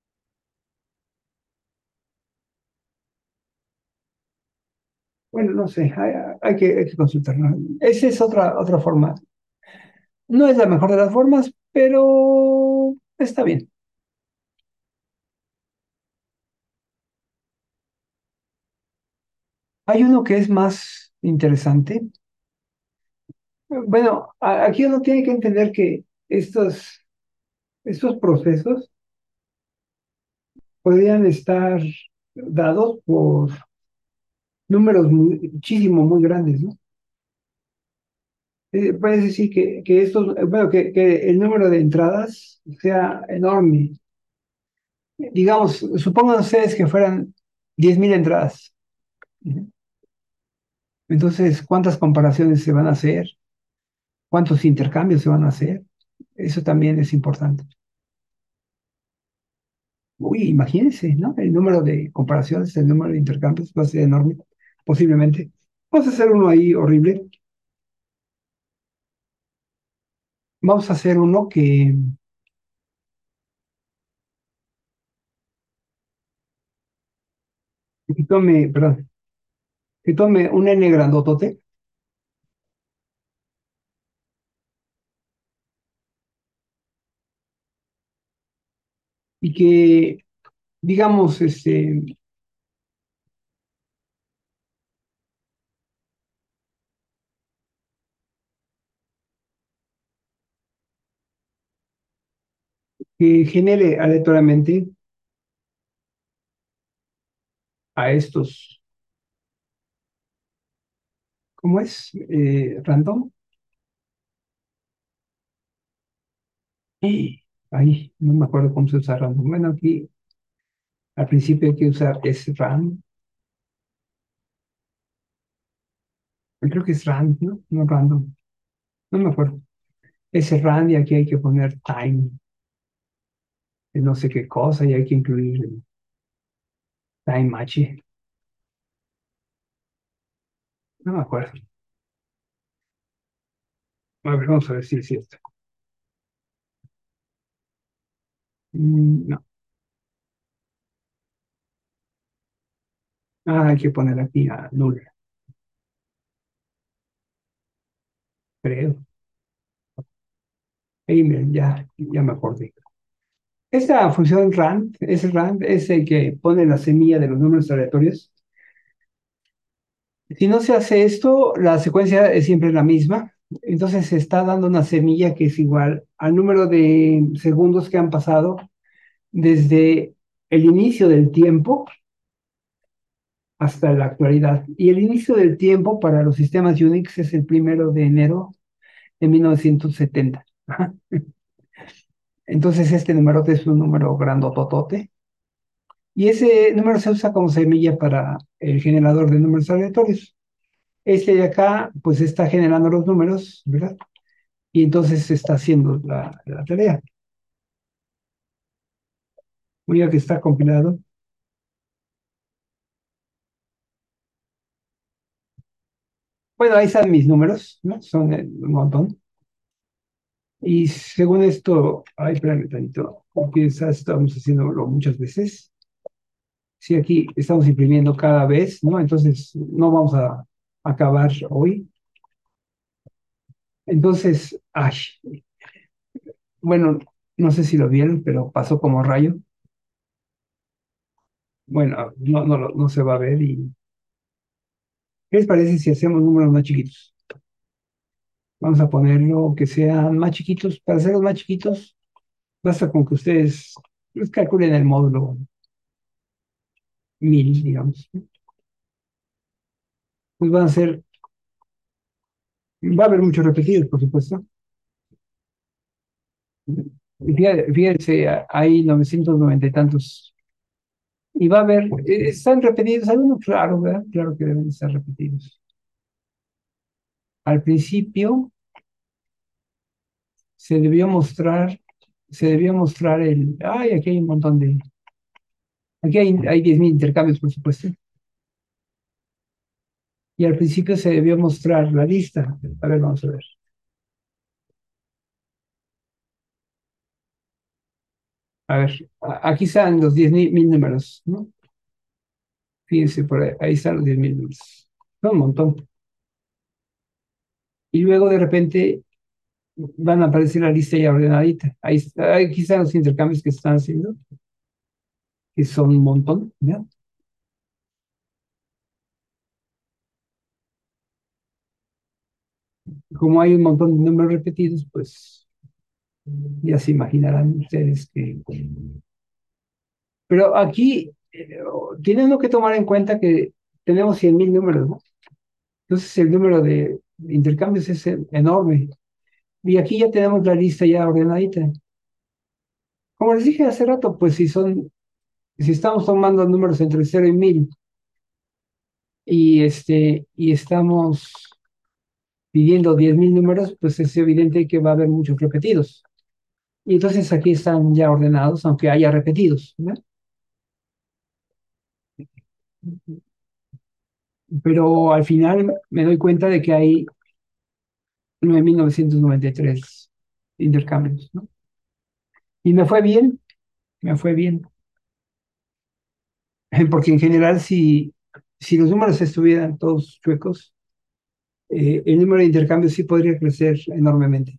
Bueno, no sé, hay que consultarlo. Esa es otra forma. No es la mejor de las formas, pero está bien. Hay uno que es más interesante. Bueno, aquí uno tiene que entender que estos procesos podrían estar dados por números muchísimo muy grandes, ¿no? Puede decir bueno, que el número de entradas sea enorme. Digamos, supongan ustedes que fueran 10.000 entradas. ¿No? Entonces, ¿cuántas comparaciones se van a hacer? ¿Cuántos intercambios se van a hacer? Eso también es importante. Uy, imagínense, ¿no? El número de comparaciones, el número de intercambios va a ser enorme, posiblemente. Vamos a hacer uno ahí horrible. Vamos a hacer uno que tome, perdón, que tome un n grandotote y que, digamos, que genere aleatoriamente a estos, ¿cómo es? Random. Ahí, no me acuerdo cómo se usa random. Bueno, aquí al principio hay que usar srand. Creo que es rand, ¿no? No random. No me acuerdo. Srand y aquí hay que poner time, de no sé qué cosa, y hay que incluir el time h. No me acuerdo. A ver, vamos a ver si es cierto. No. Ah, hay que poner aquí a null, creo. Ahí, miren, ya me acordé. Esta función rand, es el que pone la semilla de los números aleatorios. Si no se hace esto, la secuencia es siempre la misma. Entonces se está dando una semilla que es igual al número de segundos que han pasado desde el inicio del tiempo hasta la actualidad. Y el inicio del tiempo para los sistemas Unix es el 1 de enero de 1970. Ajá. Entonces este número es un número grandototote. Y ese número se usa como semilla para el generador de números aleatorios. Este de acá, pues está generando los números, ¿verdad? Y entonces se está haciendo la tarea. Mira que está compilado. Bueno, ahí están mis números, ¿no? Son un montón. Y según esto, ay, espérame tantito, porque estamos haciéndolo muchas veces. Si aquí estamos imprimiendo cada vez, ¿no? Entonces no vamos a acabar hoy. Entonces, ay, bueno, no sé si lo vieron, pero pasó como rayo. Bueno, no se va a ver. ¿Y qué les parece si hacemos números más chiquitos? Vamos a ponerlo que sean más chiquitos. Para hacerlos más chiquitos, basta con que ustedes pues, calculen el módulo 1000, digamos. Pues van a ser, va a haber muchos repetidos, por supuesto. Fíjense, hay 990 y tantos. Y va a haber, están repetidos algunos, claro, ¿verdad? Claro que deben estar repetidos. Al principio se debió mostrar, se debió mostrar ay, aquí hay un montón aquí hay 10.000 intercambios, por supuesto. Y al principio se debió mostrar la lista. A ver, vamos a ver. A ver, aquí están los 10.000 números, ¿no? Fíjense, por ahí están los 10.000 números. Son un montón. Y luego de repente van a aparecer la lista ya ordenadita. Aquí están los intercambios que se están haciendo, que son un montón, ¿ya? Como hay un montón de números repetidos, pues ya se imaginarán ustedes que... Pero aquí tienen uno que tomar en cuenta que tenemos 100.000 números, ¿no? Entonces el número de intercambios es enorme. Y aquí ya tenemos la lista ya ordenadita. Como les dije hace rato, pues si estamos tomando números entre 0 y 1000 y estamos pidiendo 10.000 números, pues es evidente que va a haber muchos repetidos. Y entonces aquí están ya ordenados, aunque haya repetidos, ¿no? Pero al final me doy cuenta de que hay 9.993 intercambios, ¿no? Y me fue bien, porque en general si los números estuvieran todos chuecos, el número de intercambios sí podría crecer enormemente.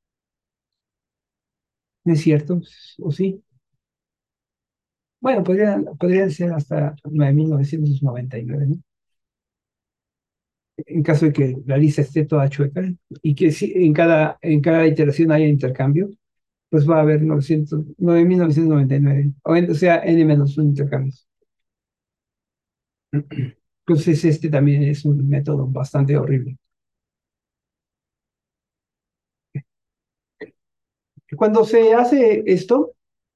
¿No es cierto? ¿O sí? Bueno, podrían ser hasta 9.999, ¿no? En caso de que la lista esté toda chueca y que sí, en cada iteración haya intercambio, pues va a haber 9.999, o sea, n-1 intercambios. Entonces, este también es un método bastante horrible. Cuando se hace esto,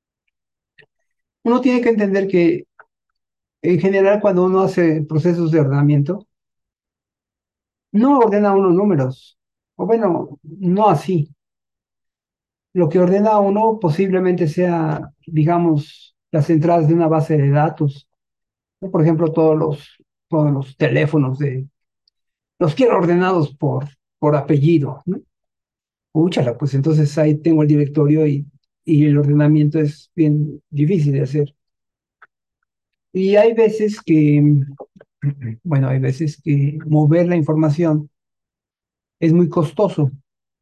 uno tiene que entender que, en general, cuando uno hace procesos de ordenamiento, no ordena uno números, o bueno, no así. Lo que ordena uno posiblemente sea, digamos, las entradas de una base de datos, ¿no? Por ejemplo, todos los teléfonos los quiero ordenados por apellido, ¿no? Úchala, pues entonces ahí tengo el directorio y el ordenamiento es bien difícil de hacer. Y hay veces bueno, hay veces que mover la información es muy costoso,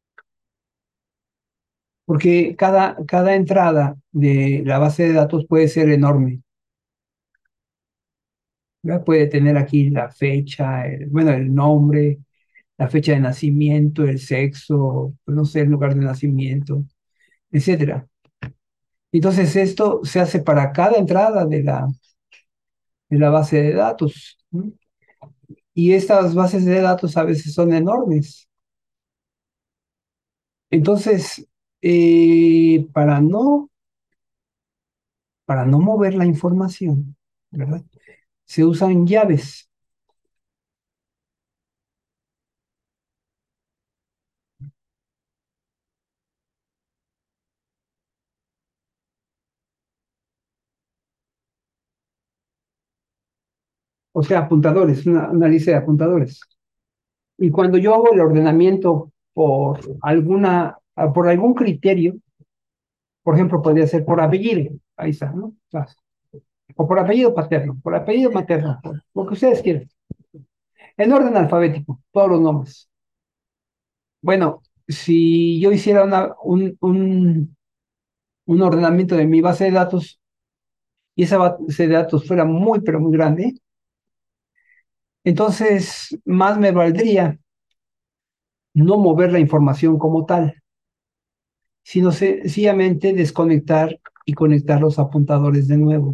porque cada entrada de la base de datos puede ser enorme. ¿Verdad? Puede tener aquí la fecha, bueno, el nombre, la fecha de nacimiento, el sexo, pues, no sé, el lugar de nacimiento, etcétera. Entonces esto se hace para cada entrada de la base de datos, ¿no? Y estas bases de datos a veces son enormes. Entonces, para no mover la información, ¿verdad? Se usan llaves. o sea, apuntadores, una lista de apuntadores. Y cuando yo hago el ordenamiento por algún criterio, por ejemplo, podría ser por apellido, ahí está, ¿no? O por apellido paterno, por apellido materno, por lo que ustedes quieran. En orden alfabético, todos los nombres. Bueno, si yo hiciera un ordenamiento de mi base de datos y esa base de datos fuera muy, pero muy grande, entonces más me valdría no mover la información como tal, sino sencillamente desconectar y conectar los apuntadores de nuevo.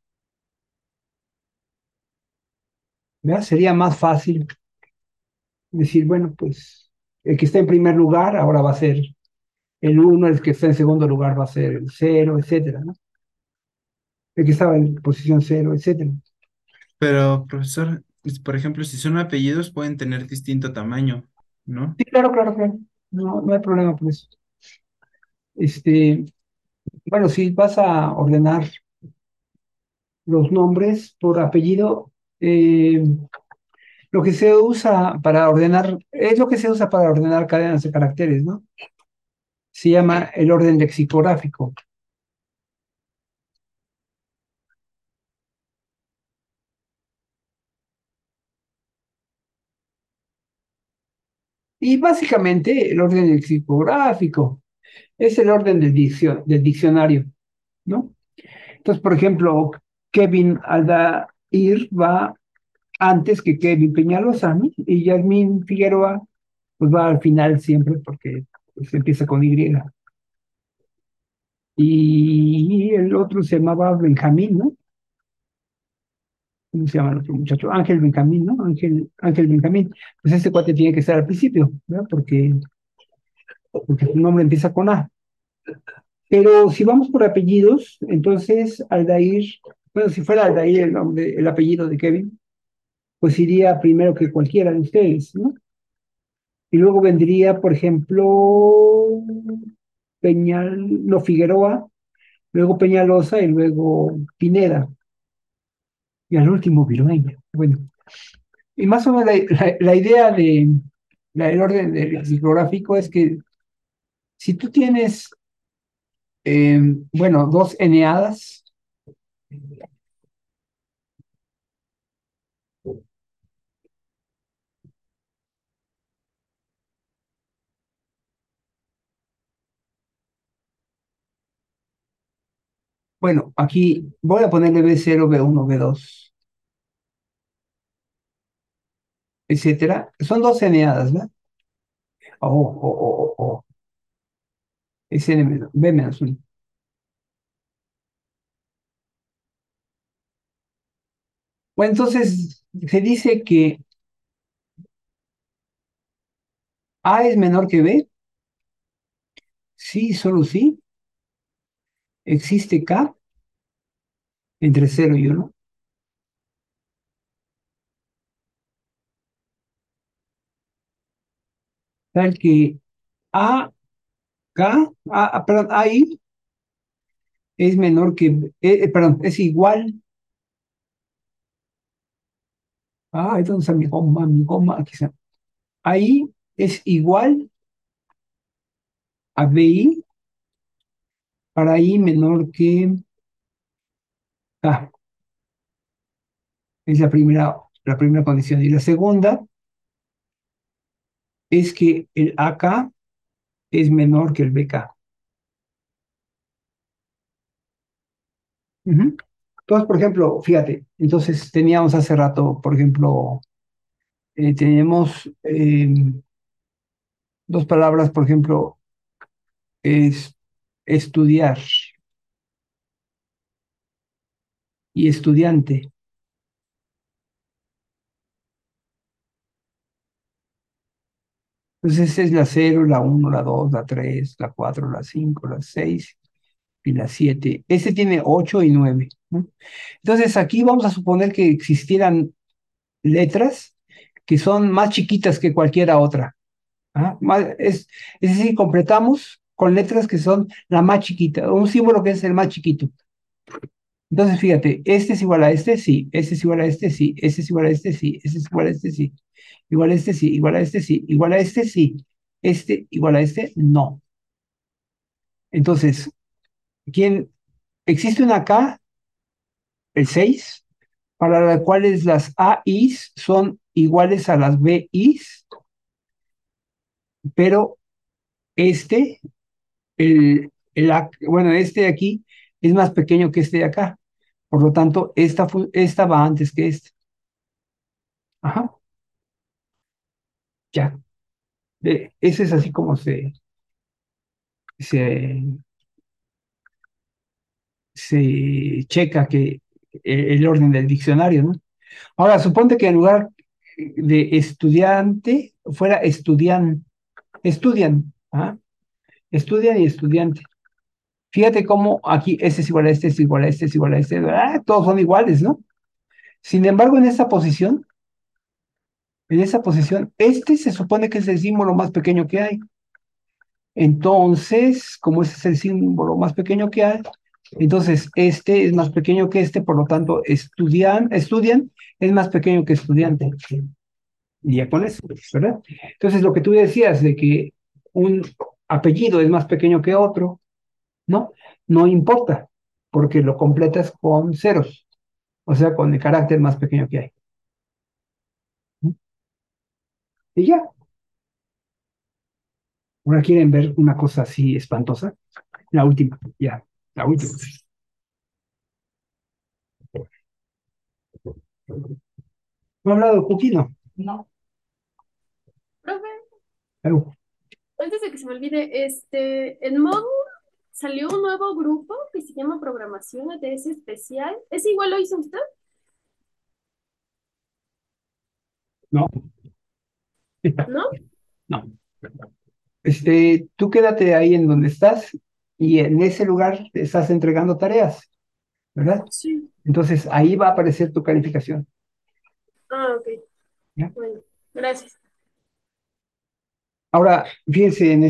¿Verdad? Sería más fácil decir, bueno, pues el que está en primer lugar ahora va a ser el uno, el que está en segundo lugar va a ser el cero, etcétera, ¿no? El que estaba en posición cero, etcétera. Pero, profesor, por ejemplo, si son apellidos pueden tener distinto tamaño, ¿no? Sí, claro, claro, claro. No, no hay problema por eso. Este, bueno, si vas a ordenar los nombres por apellido, lo que se usa para ordenar, es lo que se usa para ordenar cadenas de caracteres, ¿no? Se llama el orden lexicográfico. Y básicamente el orden lexicográfico es el orden del diccionario, ¿no? Entonces, por ejemplo, Kevin Aldair va antes que Kevin Peñalosa, ¿no? Y Yasmín Figueroa, pues va al final siempre porque pues, empieza con Y. Y el otro se llamaba Benjamín, ¿no? ¿Cómo se llama el otro muchacho? Ángel Benjamín, ¿no? Ángel Benjamín. Pues este cuate tiene que estar al principio, ¿verdad? Porque su nombre empieza con A. Pero si vamos por apellidos, entonces Aldair, bueno, si fuera Aldair el nombre, el apellido de Kevin, pues iría primero que cualquiera de ustedes, ¿no? Y luego vendría, por ejemplo, Peñal, no, Figueroa, luego Peñalosa y luego Pineda, y al último Virueña. Bueno, y más o menos la idea del orden del psicográfico es que si tú tienes, bueno, dos eneadas, bueno, aquí voy a ponerle B0, B1, B2, etcétera. Son dos eneadas, ¿verdad? O, es N menos, B menos 1. Bueno, entonces se dice que A es menor que B, sí, solo sí, existe K entre cero y uno, tal que A, K, perdón, AI es menor que, perdón, es igual, entonces mi goma, aquí está. AI es igual a BI para I menor que K, es la primera condición. Y la segunda es que el AK es menor que el BK. Ujú. Entonces, por ejemplo, fíjate, entonces teníamos hace rato, por ejemplo, tenemos dos palabras, por ejemplo, es estudiar y estudiante. Entonces, esa es la cero, la uno, la 2, la 3, la 4, la 5, la 6 y la 7. Este tiene 8 y 9, ¿no? Entonces, aquí vamos a suponer que existieran letras que son más chiquitas que cualquiera otra. Es decir, completamos con letras que son la más chiquita, un símbolo que es el más chiquito. Entonces, fíjate, este es igual a este, sí, este es igual a este, sí, este es igual a este, sí, este es igual a este, sí, igual a este, sí, igual a este, sí, igual a este, sí, este igual a este, no. Entonces, ¿quién? Existe una K, el 6, para la cual las AIs son iguales a las BIs, pero este, bueno, este de aquí es más pequeño que este de acá. Por lo tanto, esta va antes que este. Ajá, ya. Ese es así como se, se checa que el orden del diccionario, ¿no? Ahora, suponte que en lugar de estudiante fuera estudian, ¿ah? Estudian y estudiante. Fíjate cómo aquí este es igual a este, es igual a este, es igual a este, todos son iguales, ¿no? Sin embargo, en esa posición, este se supone que es el símbolo más pequeño que hay. Entonces, como ese es el símbolo más pequeño que hay, entonces este es más pequeño que este, por lo tanto, estudian es más pequeño que estudiante. Y ya con eso, ¿verdad? Entonces, lo que tú decías de que un apellido es más pequeño que otro, ¿no? No importa, porque lo completas con ceros, o sea, con el carácter más pequeño que hay. ¿No? Y ya, ahora quieren ver una cosa así espantosa. La última, ya, la última. ¿No he hablado de Cuquino? No. Profe, Pero, antes de que se me olvide, en Moodle salió un nuevo grupo que se llama Programación ATS Especial. ¿Es igual lo hizo usted? no, ¿No? no. Tú quédate ahí en donde estás y en ese lugar te estás entregando tareas, ¿verdad? Sí. Entonces ahí va a aparecer tu calificación. Ah, ok. ¿Ya? Bueno, gracias. Ahora, fíjense en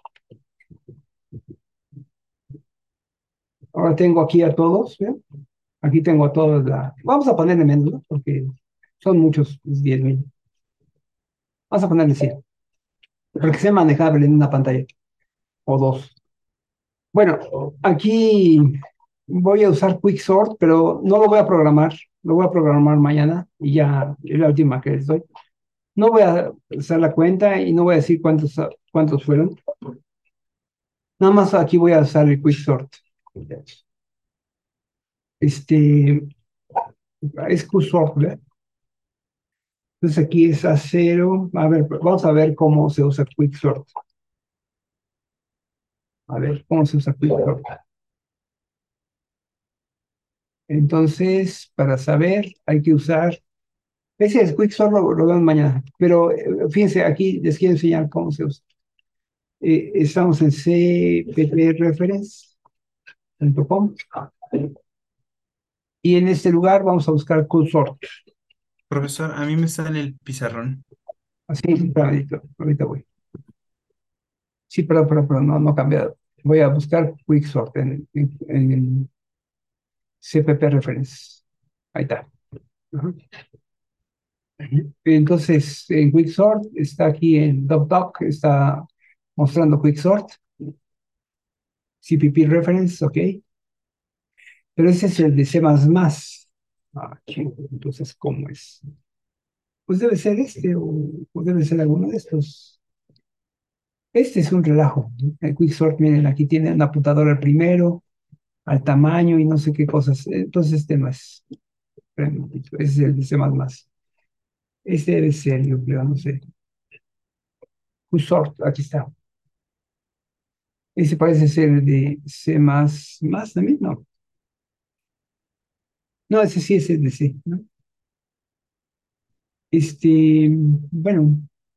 ahora tengo aquí a todos, ¿ven? Aquí tengo a todos vamos a ponerle menos, ¿no? Porque son muchos, 10,000. Vamos a ponerle 100, para que sea manejable en una pantalla, o dos. Bueno, aquí voy a usar Quicksort, pero no lo voy a programar, lo voy a programar mañana y ya es la última que les doy. No voy a usar la cuenta y no voy a decir cuántos fueron. Nada más aquí voy a usar el Quicksort. Este es QSort, ¿verdad? Entonces aquí es a cero. A ver, vamos a ver cómo se usa Quicksort. A ver, cómo se usa Quicksort. Entonces, para saber, hay que usar. Ese es Quicksort, lo vemos mañana. Pero fíjense, aquí les quiero enseñar cómo se usa. Estamos en cppreference.com y en este lugar vamos a buscar Quicksort. Profesor, a mí me sale el pizarrón. Así, ahorita voy. Sí, pero no, no ha cambiado. Voy a buscar Quicksort en CPP Reference. Ahí está. Ajá. Entonces, en Quicksort está aquí en DocDoc, está mostrando Quicksort, CPP Reference, ok. Pero ese es el de C++. Entonces, ¿cómo es? Pues debe ser o debe ser alguno de estos. Este es un relajo, ¿no? El Quicksort, miren, aquí tiene una apuntadora al primero, al tamaño y no sé qué cosas. Entonces, este no es. Esperen un momentito, ese es el de C++. Este debe ser, yo creo, no sé. Quicksort, aquí está. Ese parece ser el de C++ también, ¿no? No, ese sí es el de C, ¿no? Bueno,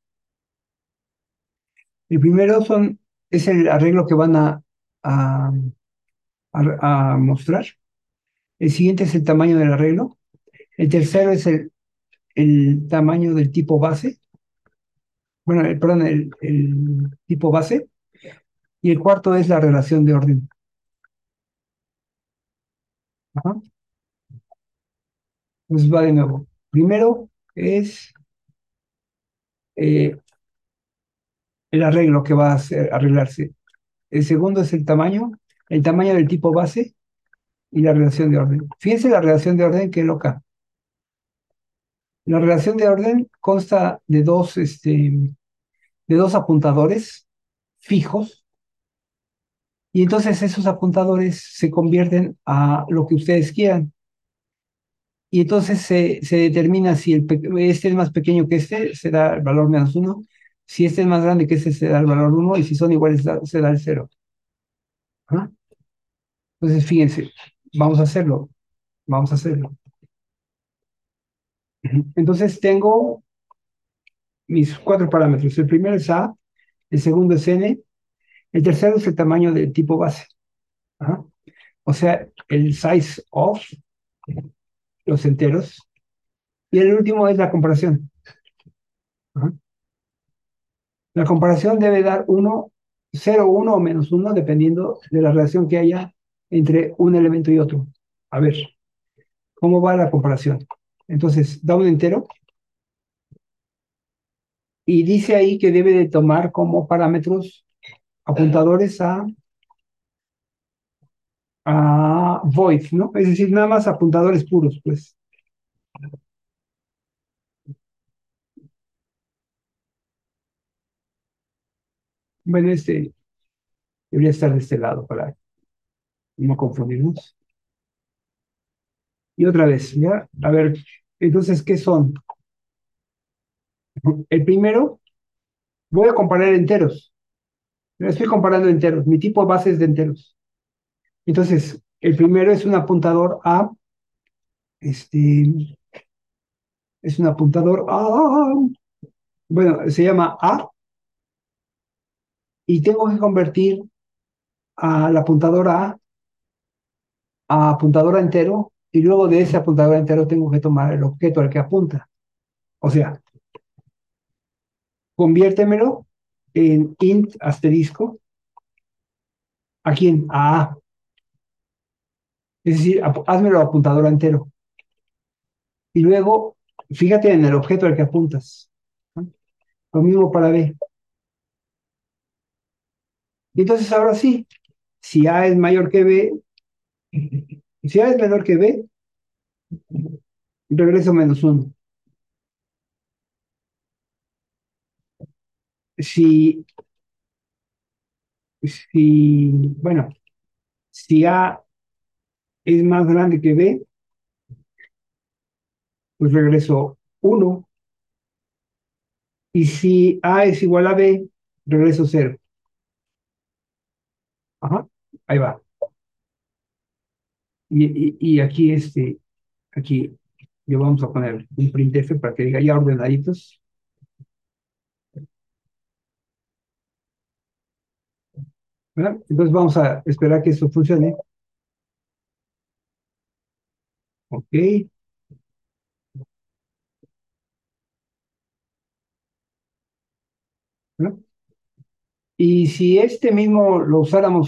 el primero es el arreglo que van a, a mostrar. El siguiente es el tamaño del arreglo. El tercero es el tamaño del tipo base. Bueno, perdón, el tipo base. Y el cuarto es la relación de orden. Ajá. Entonces va de nuevo. Primero es eh, el arreglo que va a arreglarse. El segundo es el tamaño del tipo base y la relación de orden. Fíjense la relación de orden, qué loca. La relación de orden consta de dos apuntadores fijos, y entonces esos apuntadores se convierten a lo que ustedes quieran. Y entonces se determina si este es más pequeño que este, se da el valor -1. Si este es más grande que este, se da el valor 1. Y si son iguales, se da el 0. ¿Ah? Entonces, fíjense, vamos a hacerlo. Vamos a hacerlo. Entonces, tengo mis cuatro parámetros. El primero es A, el segundo es N, el tercero es el tamaño del tipo base. Ajá. O sea, el size of, los enteros. Y el último es la comparación. Ajá. La comparación debe dar 1, 0, 1 o -1, dependiendo de la relación que haya entre un elemento y otro. A ver, ¿cómo va la comparación? Entonces, da un entero y dice ahí que debe de tomar como parámetros apuntadores a void, ¿no? Es decir, nada más apuntadores puros, pues. Bueno, debería estar de este lado para no confundirnos. Y otra vez, ¿ya? A ver, entonces, ¿qué son? El primero, voy a comparar enteros. Estoy comparando enteros. Mi tipo base es de enteros. Entonces, el primero es un apuntador a, este, es un apuntador a, bueno, se llama A, y tengo que convertir al apuntador a apuntador a entero, y luego de ese apuntador a entero tengo que tomar el objeto al que apunta. O sea, conviértemelo en int asterisco, ¿a quién? A A. Es decir, házmelo apuntador a entero. Y luego, fíjate en el objeto al que apuntas, ¿no? Lo mismo para B. Y entonces ahora sí, si A es mayor que B, si A es menor que B, regreso -1. Si, bueno, si A es más grande que B, pues regreso 1. Y si A es igual a B, regreso 0. Ajá, ahí va. Y aquí, aquí, yo vamos a poner un printf para que diga ya ordenaditos. ¿Verdad? Entonces vamos a esperar que esto funcione. Ok. ¿No? Y si este mismo lo usáramos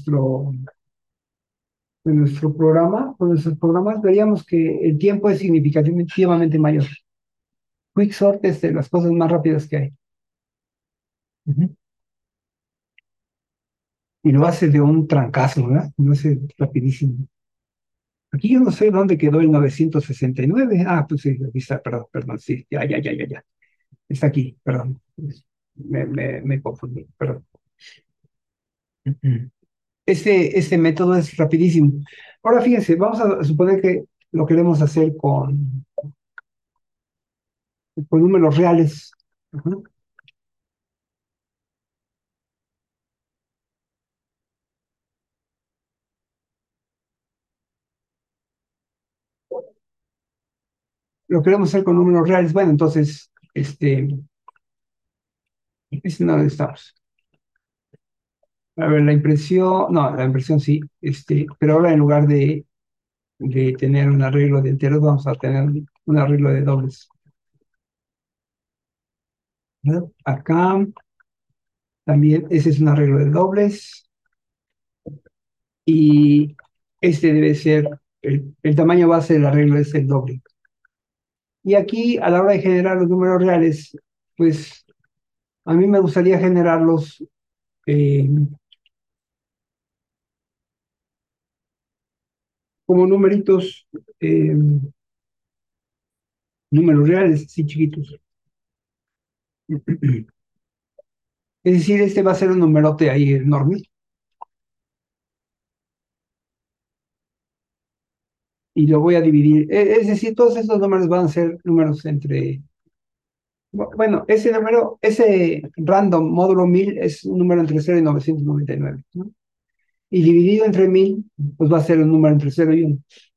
con nuestro programa, con nuestros programas, veríamos que el tiempo es significativamente mayor. Quicksort es de las cosas más rápidas que hay. Ujú. Y lo hace de un trancazo, ¿verdad? Lo hace rapidísimo. Aquí yo no sé dónde quedó el 969. Ah, pues sí, aquí está, perdón, perdón, sí, ya. Está aquí, perdón. Me confundí, perdón. Ujú. Este método es rapidísimo. Ahora fíjense, vamos a suponer que lo queremos hacer con números reales. Ujú. Lo queremos hacer con números reales. Bueno, entonces, no estamos. A ver, la impresión, no, la impresión sí, pero ahora en lugar de tener un arreglo de enteros, vamos a tener un arreglo de dobles. ¿Verdad? Acá también, ese es un arreglo de dobles, y este debe ser, el tamaño base del arreglo es el doble. Y aquí, a la hora de generar los números reales, pues a mí me gustaría generarlos eh, como numeritos, eh, números reales, sí, chiquitos. Es decir, este va a ser un numerote ahí enorme. Y lo voy a dividir. Es decir, todos estos números van a ser números entre... Bueno, ese número, ese random módulo 1000 es un número entre 0 y 999, ¿no? Y dividido entre 1000, pues va a ser un número entre 0 y 1.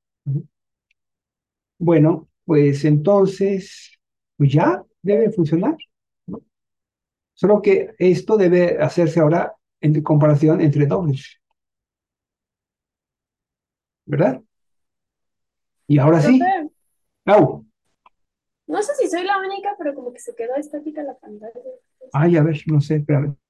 Bueno, pues entonces, pues ya debe funcionar, ¿no? Solo que esto debe hacerse ahora en comparación entre dobles, ¿verdad? Y ahora sí. Profe, ¡Au! no sé si soy la única, pero como que se quedó estática la pantalla. Ay, a ver, no sé, espérame.